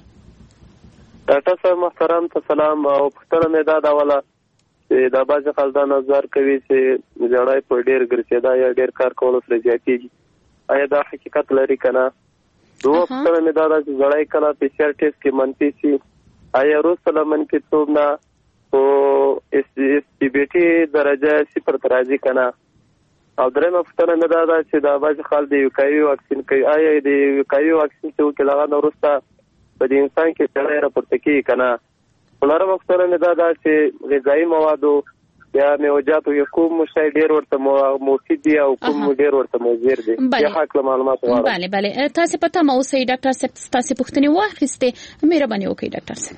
ډاکټر صاحب محترم ته سلام او پوښتنه مې دا ډوله چې دا باز خلدان نظر کوي چې جړای په ډیر ګرځیدا یا ډیر کار کول سره زیاتېږي آیا دا حقیقت لري کنه؟ دوه پوښتنه مې دا چې جړای کله پی سی آر ټیسټ کې منفي شي آیا روسله منفي څوب نه او اس تی بی ټي درجه صفر ته راځي کنه؟ او درېمه پوښتنه مې دا چې دا باز خلک د یوکایي واکسین کوي آیا د یوکایي واکسین چې وکړه هغه وروسته په دې انسان کې څنګه راپورته کیږي کنه؟ ولر مختاره نه دا چې غذایی موادو یا میوجات یو کوم شی ډیر ورته مفید دی او کوم ډیر ورته مضر دی یا حق معلومات غواړم. bale bale تاسو پته مو سي ډاکټر صاحب تاسو پوښتنه واخیسته مهرباني وکړئ ډاکټر صاحب.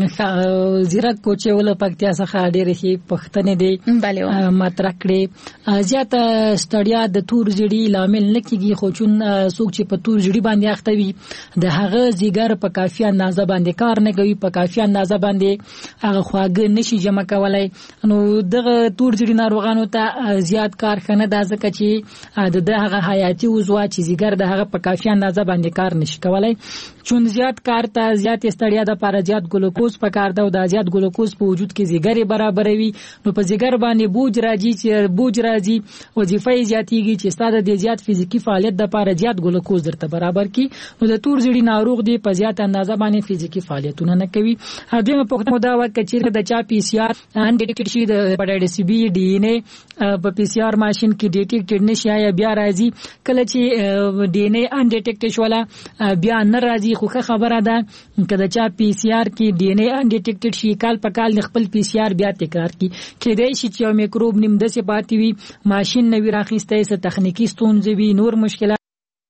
زیرا کوچه ول پکتیا څخه ډېر هي پښتنې دی مطرح کړي زیاته ستړیا د تور زیړي لامل نه کیږي خو چون څوک چې په تور زیړي باندې اخته وي د هغه زیګر په کافي اندازه باندې کار نه کوي په کافي اندازه باندې هغه خواږه نشي جمع کولای نو دغه تور زیړي ناروغانو ته زیات کار خنه د ځکه چې د هغه حیاتي عضو چې زیګر د هغه په کافي اندازه باندې کار نشي کولای چون زیات کار ته زیات ستړیا د پر زیات ګلوکوز په کار ده او د زیات ګلوکوز په وجود کې زیګر برابروي نو په زیګر باندې بوج راځي چې بوج راځي وظیفه زیاتیږي چې ستاسو د زیات فزیکی فعالیت د پر زیات ګلوکوز درته برابر کی نو د تور زیړي ناروغ دی په زیات اندازه باندې فزیکی فعالیتونه نه کوي. هغه په پښتو دا وکړي چې د چا پی سی آر ان ډیټیکټ شي د هپاتایټس بي ډي ان اي په پی سی آر ماشين کې ډیټیکټ نشي یا بیا راځي کله چې ډي ان اي ان ډیټیکټ شولا بیا نه راځي خو خبره ده کله چې پی سی آر کې ډي ان اي ان ډیټیکټ شي کال په کال خپل پی سی آر بیا تکرار کی کېدای شي چې یو میکروب نیم د څه پاتې وي ماشين نوی راخسته څه تخنیکی ستونزې وي نور مشکلات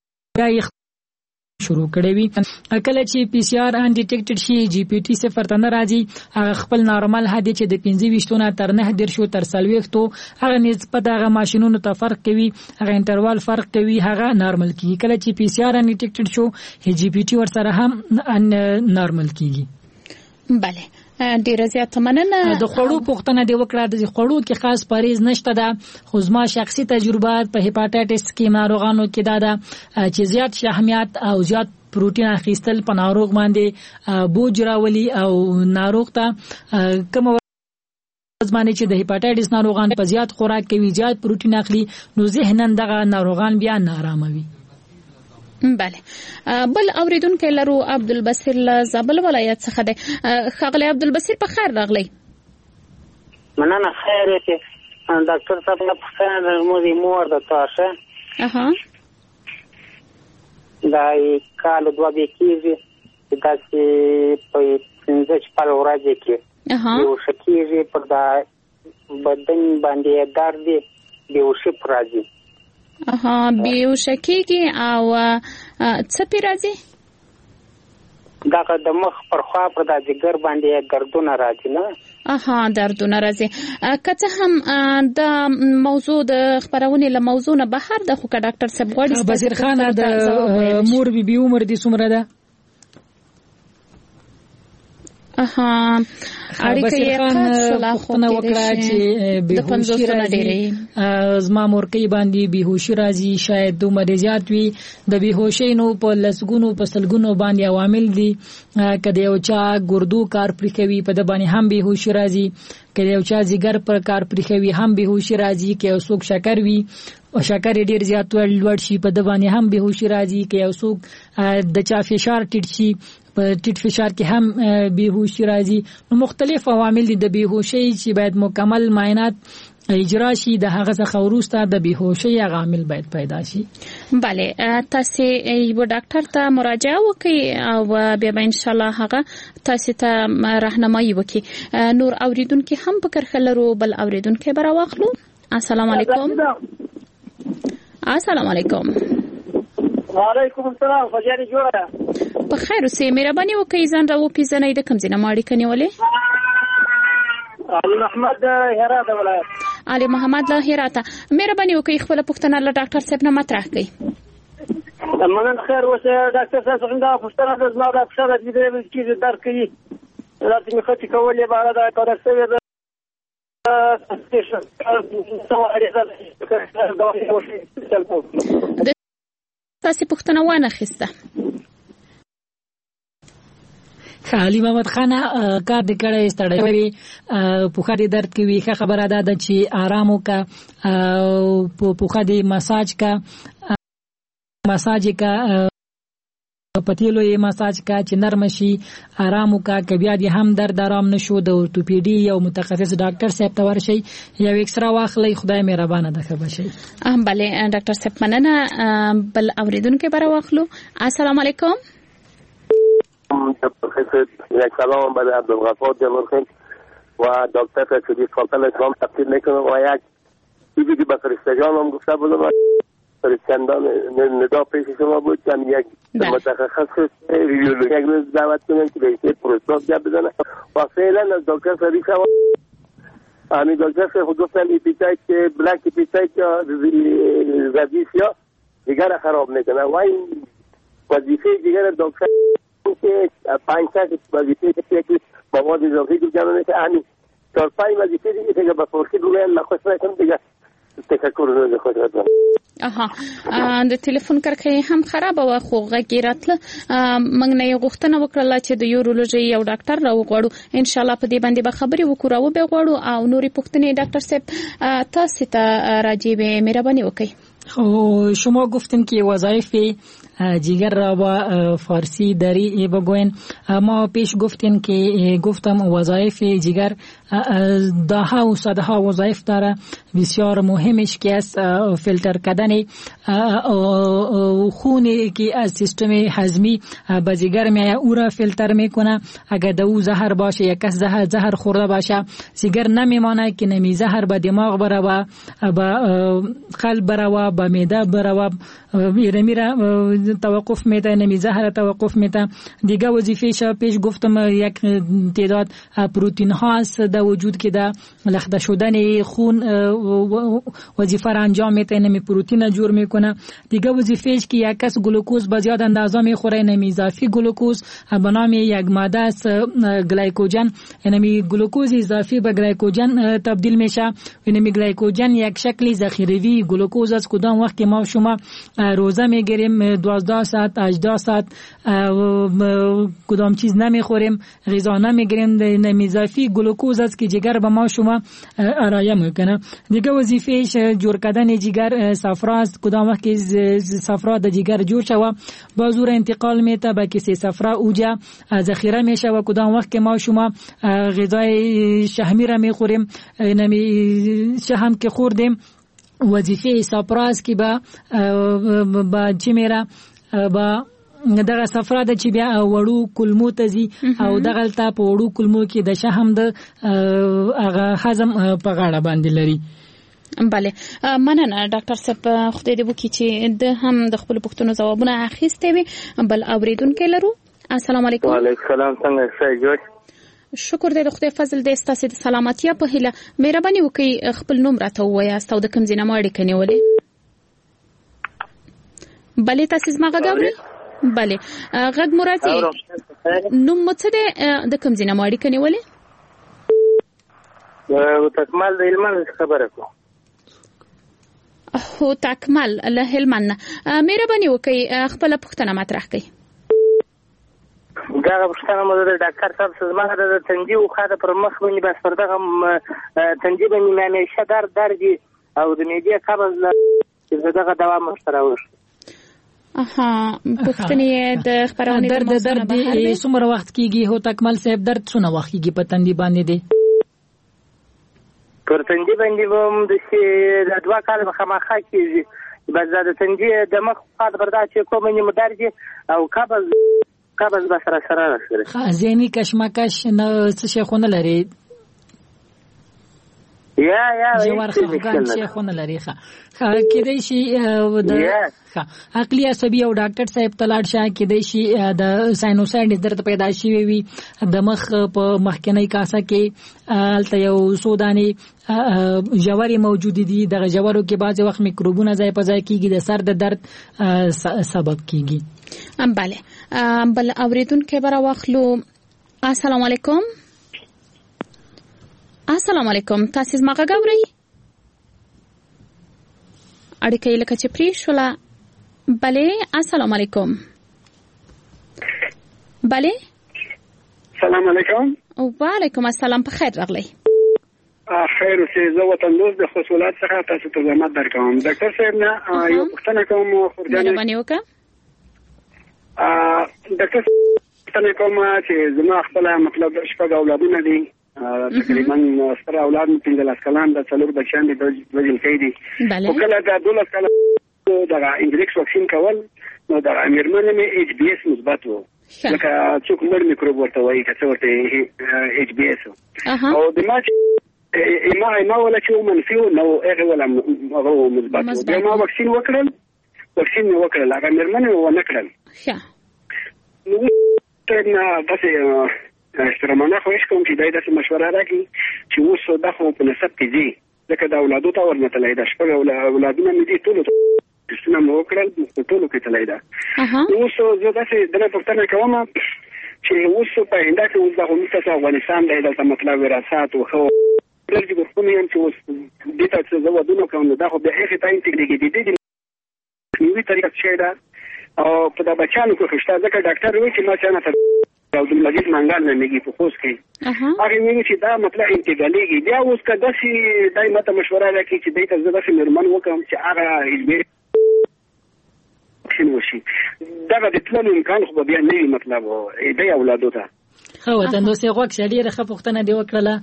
شروع کړي وي کله چې پی سی آر ان ډیټیکټډ شي جی پی ټي صفر ته نه راځي هغه خپل نارمل حد چې د پنځه ویشتونه تر نه در شو تر څلوېښتو هغه نسبت هغه ماشينونو ته فرق کوي هغه انټروال فرق کوي هغه نارمل کیږي کله چې پی سی آر ان ډیټیکټډ شو جی پی ټي ور سره هم نارمل کیږي. bale ډیره زیاته مننه. د خوړو پوښتنه دی وکړه. د خوړو کې خاص پریز نشته ده، خو زما شخصي تجربات په هپاتایټس کې ناروغانو کې دا ده چې زیات شحمیات او زیات پروتین اخیستل په ناروغ باندې بوج راولي او ناروغ ته کوم ځمانه چې د هپاتایټس ناروغان په زیات خوراک کوي، زیات پروتین اخلي، نو ذهنن دغه ناروغان بیا نارامه وي. بله بل اوریدونکو لرو عبدالبصیر له زابل ولایت څخه دی. ښاغلی عبدالبصیر په خیر راغلی. مننه. خیر یې ډاکټر صاحب نه پوښتنه زموږ مور د تاسو اها دا کال دوه به کېږي چې داسې په پنځه شپږ ورځې کې یو شکیږي پر دا بدن باندې درد دی بیهوشي پر راځي. اها بیهوشي کېږي او څه پې راځي؟ دغه د مخ پر خوا پر دا جګر باندې دردونه راځي نه. اها دردونه راځي. که څه هم د موضوع د خپرونې له موضوع نه بهر ده، خو که ډاکټر صاحب غواړي بصیر خانه د مور بي بي عمر دې څومره ده؟ اها اړیکه یې خاصه خونه وکړه چې بیهوشي راځي، زما مورکۍ باندې بیهوشي راځي، شاید دو مریضات وي. د بیهوشۍ نو په لسګونو په سلګونو باندې عوامل دي. کله یو چا ګردو کار پرې کوي په د باندې هم بیهوشي راځي، کله یو چا ځیګر پر کار پرې کوي هم بیهوشي راځي، که یو څوک شکر وي او شکر ډیر زیات لوړ شي په د باندې هم بیهوشي راځي، که یو څوک د چا فشار ټیټ شي په ټیټ فشار کې هم بیهوشي راځي. نو مختلف عوامل دي د بیهوشي چې باید مکمل معاینات اجرا شي، د هغه څخه وروسته د بیهوشي عامل باید پیدا شي. بله تاسو یو ډاکټر ته مراجعه وکړئ او بیا به ان شاء الله هغه تاسو ته راهنمایي وکړي. نور اوریدونکو هم په کرخه لرو. بل اوریدونکو به راوخلو. السلام علیکم. السلام علیکم. وعلیکم السلام. فجر جوړه په خیر اوسئ. مهرباني وکړئ ځان را وپیژنئ. د کوم ځای نه اړیکه نیولې؟ علي محمد هرات ولایت. علي محمد له هرات. مهرباني وکړئ خپل پوښتنه له ډاکټر صاحب نه مطرح کړئ. مننه. خیر اوسئ ډاکټر صاحب. څنګه پوښتنه د زما د فشار د دې کې درک کوي راځي مخ ته کولې بار دا کار څه ده تاسو پوښتنه وانه خسته. علي محمد خان کار دې کړی ستړی وي پوښه دې درد کوي، ښه خبره ده چې آرام وکړه، پوښه دې مساج کا مساج کا پتیلو یې مساج کا چې نرم شي، آرام وکړه. که بیا دې هم درد آرام نشو د اورتوپیډي یو متخصص ډاکټر صاحب ته ورشئ، یو ایکسرا واخلئ. خدای مهربانه ده ښه به شي. بله ډاکټر صاحب مننه. بل اوریدونکو به راواخلو. السلام علیکم. یک سلام به عبدالغفار جمالخان و دکتر فکری کامل اسلام تقدیم میکنم و یک چیزی که به فرشتگان هم گفته بودم فرشتگان ندا پیش شما بود که یک متخصص ریولوژی یک روز دعوت کنم که به پروستات جب بزنه و فعلا از دکتر فکری شما همین دکتر فکری گفتن اپیتایت بلک اپیتایت یا زدیسیا دیگر خراب میکنه و این وظیفه دیگر دکتر که پنج تا وظیفه که مواد اضافی جمع میشه همین چهار پنج وظیفه دیگه که به فارسی بگویم نخوش نکنم دیگه تشکر نه خود راځم. اها د ټلیفون کرکې هم خراب و خو غږی راتله. موږ نه غوښتنه وکړه چې د یورولوژي یو ډاکټر راوغواړو. ان شاء الله په دې باندې به خبرې وکړو او به غواړو او نورې پوښتنې ډاکټر صاحب تاسو ته راځي. به مهرباني وکړئ. خب شما گفتین که وظایف جگر را با فارسی داری بگوین. ما پیش گفتین که گفتم وظایف جگر داها و صدها وظایف داره. بسیار مهمش که از فیلتر کردن خونی که از سیستم هضمی به جگر میایه او را فیلتر میکنه. اگر دو زهر باشه یا کس زهر زهر خورده باشه جگر نمیمانه که نمی زهر به دماغ بره و به قلب بره و به معده بره و میرا توقف میده، نمی زهر توقف میده. دیگه وظیفه‌ش پیش گفتم یک تعداد پروتئین ها است در وجود که در لخته شدن خون وظیفه را انجام میده، نمی پروتئین جور میکنه. دیگه وظیفه‌ش که یک کس گلوکوز به زیاد اندازه میخوره، نمی اضافی گلوکوز به نام یک ماده است گلایکوژن، نمی گلوکوز اضافی به گلایکوژن تبدیل میشه. نمی گلایکوژن یک شکلی ذخیروی گلوکوز است. کدام وقت که ما شما روزه میگیریم دوازده ساعت هجده ساعت کدام چیز نمیخوریم، غذا نمیگیریم، نمی اضافی گلوکوز است که جگر به ما شما آرایه میکنه. دیگه وظیفه‌اش جور کردن جگر صفرا است. کدام وقت که صفرا د جگر جور شوه با زور انتقال میته به کسی صفرا اوجه ذخیره میشه و کدام وقت که ما شما غذای شحمی را میخوریم، نمی شحم که خوردیم وظیفه صفراست که با با چی میره با دغه صفرا د چې بیا وړو کلمو ته ځي او دغه ته په وړو کلمو کې د شحم د هغه هضم په غاړه باندې لري. بله مننه ډاکټر صاحب، خدای دې وکړي چې د هم د خپل پوښتنو ځوابونه اخیستې وي. بل اوریدونکو لرو. السلام علیکم. وعلیکم السلام، څنګه ښه جوړ؟ شکر دې د خدای فضل دې ستاسو د سلامتیا په هیله. مهرباني وکړئ خپل نوم راته ووایاست او د کوم ځای نه مو اړیکه نیولې. بله تاسو زما غږ اورئ؟ بله غږ مو راځي. نوم مو څه دی؟ د کوم ځای نه مو اړیکه نیولې؟ او تکمل د هلمند خبره کوم. هو تکمل له هلمند. مهرباني وکړئ خپل پوښتنه مطرح کړئ. دا پوښتنه مو د ډاکټر صاحب زما د تندي او خاطر پر مخ باندې بس پر دغه تندي باندې مې همیشه درد درد او د معدې قبض له دغه دوا مشتره وشو. اها پوښتنه د خبرونه درد درد څومره وخت کیږي؟ هو تکمل صاحب درد څونه وخت کیږي په تندي باندې دی؟ پر تندي باندې هم د څه دوا کال مخامخ کیږي، بس د تندي د مخ خاطر پر دا چې کومه مدرج او قبض قبض به سره سره راځي. ښه ذهني کشمکش نه څه شي خونه لري؟ یا یا جوار خفګان شي خونه لري. ښه کېدای شي د ښه عقلي عصبي او ډاکټر صاحب ته لاړ شه. کېدای شي د ساینوسایډ درد پیدا شوی وي د مخ په مخکنی کاسه کې، هلته یو څو دانې ژورې موجود دي. دغه ژورو کې بعضې وخت میکروبونه ځای په ځای کېږي، د سر د درد سبب کېږي. بله بل اوریدونکو به راواخلو. السلام علیکم. السلام علیکم، تاسو زما غږ اورئ؟ اړیکه یې لکه چې پرې شوله. بله السلام علیکم. بله السلام علیکم. وعلیکم السلام، په خیر راغلی. خیر اوسې. زه وطن دوست د خصوصیات څخه تاسو ته زحمت درکوم. ډاکټر صاحب نه یو پوښتنه کوم. مهرباني وکړه. ډاکټر پوښتنه کوم چې زما خپل مطلب شپږ اولادونه دي، تقریبا ستر اولاد مې پنځلس کلن د څلور بچیان دي، دوه جلکۍ دي. خو کله د دولس کاله دغه انجریکس واکسین کول نو دغه مېرمنې مې ایچ بي ایس مثبت و، لکه څوک مړ میکروب ورته وایي که څه ورته ایچ بي ایس او د ما چې ما ما ولا چې منفي و نو هغه ولا هغه مثبت و. بیا ما واکسین وکړل واکسین مې وکړل، هغه مېرمنې مې ونه کړل. نو نه داسې اشترامانه خواهش کوم چې دای داسې مشوره راکړي چې اوس دا خو په نسب کې دي، ځکه د اولادو ته ورنتلی ده. شپږ اولادونه مې دي، ټولو ټسټونه مې وکړل، په ټولو کې تلی ده. اوس زه داسې دغه پوښتنه کوم چې اوس په آینده کې اوس دغه موږ افغانستان دی، دلته مطلب وراثت و ښه ډېر ګروپونه یم چې اوس دې ته چې زه ودونه کوم نو دا خو بیا هغې ته انټګرېږي. د دې د مخنیوي طریقه څه شی ده او په دا بچیانو کې خو شته، ځکه ډاکټر وایي چې ما چانه ته عبدالمجید منګل نومیږي په خوست کې، هغې وایي چې دا مطلب انتقالېږي. بیا اوس که داسې دی ما ته مشوره راکړي چې دی ته زه داسې مېرمن وکړم چې هغه واکسین وشي، دغه د تللو امکان خو به بیا نه وي مطلب دی اولادو ته. ښه وطن دوستې غوږ شه، ډېره ښه پوښتنه دې وکړله.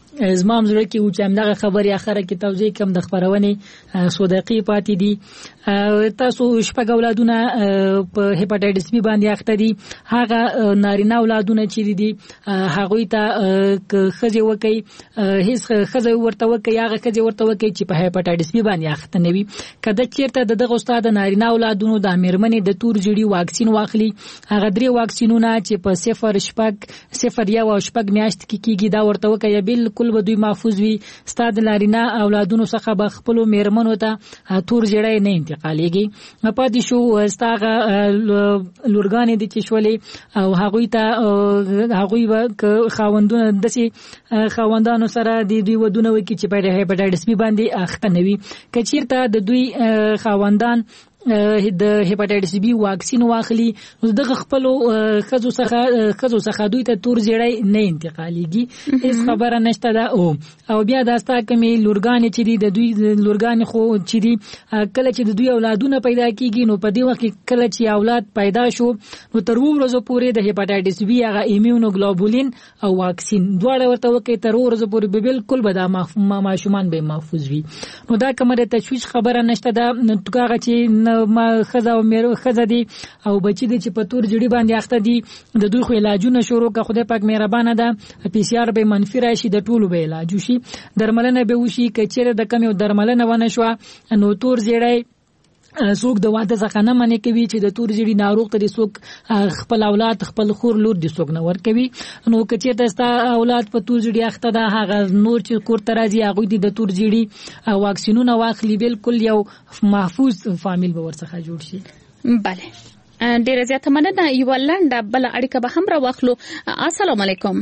زمام زړه کې و چې همدغه خبرې اخره کې توضیح کوم د خبرونې صدقې پاتې دي. تاسو شپږ اولادونه په هپاتایټس بی باندې اخته دي. هغه نارینه اولادونه چې دي هغوی ته ښځې وکړي، هیڅ ښځه ورته وکړي، هغه ښځې ورته وکړي چې په هپاتایټس بی باندې اخته نه وي. که د چېرته د دغه استاد نارینه اولادونو د مېرمنې د تور ژیړي واکسین واخلي، هغه درې واکسینونه چې په صفر شپږ صفر یو او شپږ میاشت کې کېږي دا ورته وکړي، بالکل به دوی محفوظ وي. ستا د نارینه اولادونو څخه به خپلو مېرمنو ته تور ژیړی نه انتقالېږي. پاتې شو ستا هغه لورګانې دي چې شولې او هغوی ته هغوی به که خاوندونه داسې خاوندانو سره د دوی ودونه وکړي چې په هپاتایټس بی باندې اخته نه وي. که چېرته د دوی خاوندان د هپاتایټس بی واکسین واخلي، دغه خپلو ښځو څخه ښځو څخه دوی ته تور ژیړی نه انتقالېږي، هېڅ خبره نشته ده. او او بیا دا ستا کومې لورګانې چې دي د دوی لورګانې خو چې دي کله چې د دوی اولادونه پیدا کېږي نو په دې وخت کې کله چې اولاد پیدا شو نو تر اوو ورځو پورې د هپاتایټس بی هغه ایمیونوګلوبولین او واکسین دواړه ورته وکړي، تر اوو ورځو پورې به بالکل به دا ماشومان به محفوظ وي. نو دا کومه د تشویش خبره نشته ده. هغه چې ما خزه او مېرو خزه دي او بچی دي چې په تور جړی باندې اخته دي د دوی خو علاجونه شروع کا خدای پاک مهربانه ده، پی سی آر به منفي راشي د ټولو به علاج وشي، درملنه به وشي. کچېره د کم یو درملنه ونه شو نو تور جړی څوک د واده څخه نه منې کوي چې د تور جړی ناروغ ته د څوک خپل اولاد خپل خور لور د څوک نه ور کوي. نو کچېته ستا اولاد په تور جړی اخته ده هغه نور چې کور ته راځي هغوی د تور جړی واکسینونه واخلي، بالکل یو محفوظ فامیل به ورڅخه جوړ شي. بله ډیره زیاته مننه. یوه لنډه بله اړیکه به هم راواخلو. السلام علیکم.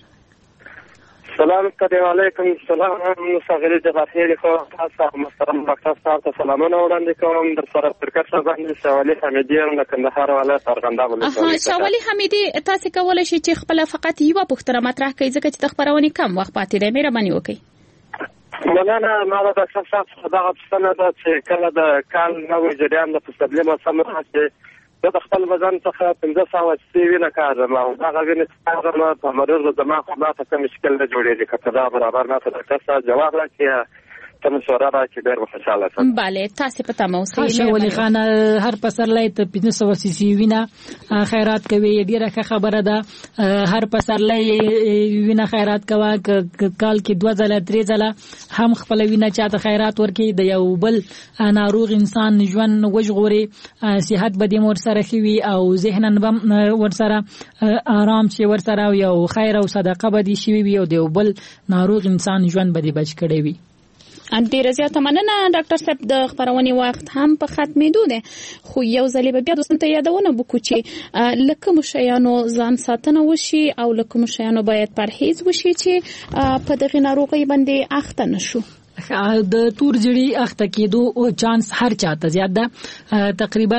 سلام علیکم. سلام مسافرې د بخیر خو تاسو محترم ډاکټر صاحب ته سلامونه وړاندې کوم. در سره ترکر صاحب باندې شاولي حمیدي هم د کندهار ولایت ارغنداب ولایت. ها شاولي حمیدي تاسو کولای شئ چې خپل فقط یو پوښتنه مطرح کړئ ځکه چې د خبرونې کم وخت پاتې دی. مهرباني وکړئ. مولانا ما د ډاکټر صاحب څخه دا پوښتنه ده چې کله د کال نوې جریان د پسرلي موسم راځي زه د خپل بدن څخه پنځه سوه سي وینه کاږم او دغه وینې کاږم په مرور د دماغ خو ماته څه مشکل نه جوړېږي. که ته دا برابر ماته ډاکټر صاحب جواب راکړي ته مشوره راکړي ډېر به خوشحاله شم. بله تاسې په تمه اوسئ. شاولي خانه هر پسرلی ته پنځه سوه سي سي وینه خیرات کوي، ډېره ښه خبره ده. هر پسرلی وینه خیرات کوه، کال کې دوه ځله درې ځله هم خپله وینه چاته خیرات ورکړي، د یو بل ناروغ انسان ژوند وژغوري، صحت به دې ورسره ښه وي او ذهنا به ورسره آرام شي، ورسره یو خیر او صدقه به دې شوي وي او د یو بل ناروغ انسان ژوند به دې بچ کړی وي. ډیره زیاته مننه ډاکټر صاحب. د خبرونې وخت هم په ختمېدو دی، خو یو ځلې به بیا دوستانو ته یادونه وکړو چې له کومو شیانو ځان ساتنه وشي او له کومو شیانو باید پرهیز وشي چې په دغې ناروغۍ باندې اخته نه شو. د تور جړی اخته کېدو او چانس هر چاته زیات ده. تقریبا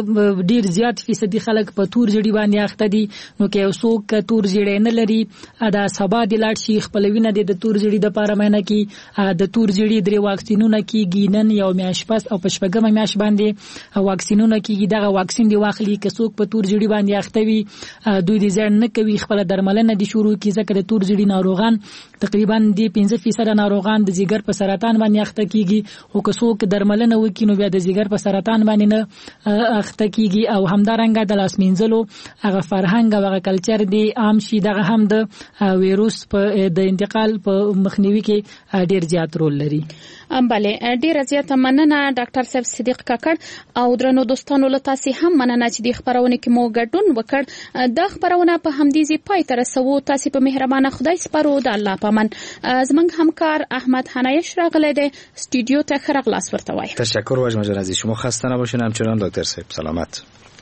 ډیر زیات فیصدي خلک په تور جړی باندې اخته دي. نو کې یو څوک تور جړی نه لري دا سبا د لاړ شي خپل وینه د تور جړی د پاره مینه کې د تور جړی درې واکسینونه کېږي، نن یو میاشت پس او په شپږمه میاشت باندې واکسینونه کېږي. دغه واکسین دی واخلي. که څوک په تور جړی باندې اخته وي دوی دې ځان نه کوي، خپل درملنه دي شروع کړي ځکه د تور جړی ناروغان تقریبا د پنځه فیصد ناروغان د ځیګر په سرطان باندې اخته کیږي، او که څوک درملنه وکړي نو بیا د ځیګر په سرطان باندې نه اخته کیږي. او همدارنګه د لاس مینځلو هغه فرهنګ او هغه کلچر دی عام شي، دغه هم د ویروس په د انتقال په مخنیوي کې ډیر زیات رول لري. بله ډیره زیاته مننه ډاکټر صاحب صدیق کاکړ. او درنو دوستانو له تاسې هم مننه چې د خبرونه کې مو ګډون وکړ. دا خبرونه په همدې ځای پای ته رسوو. تاسې په مهربانه خدای سپارو. د الله پامان زموږ همکار احمد حنایش راغلی دی استودیو ته ښه راغلاست ورته وایم. تشکر واجم عزیز. شما خسته نباشین. همچنان دکتر صاحب سلامت.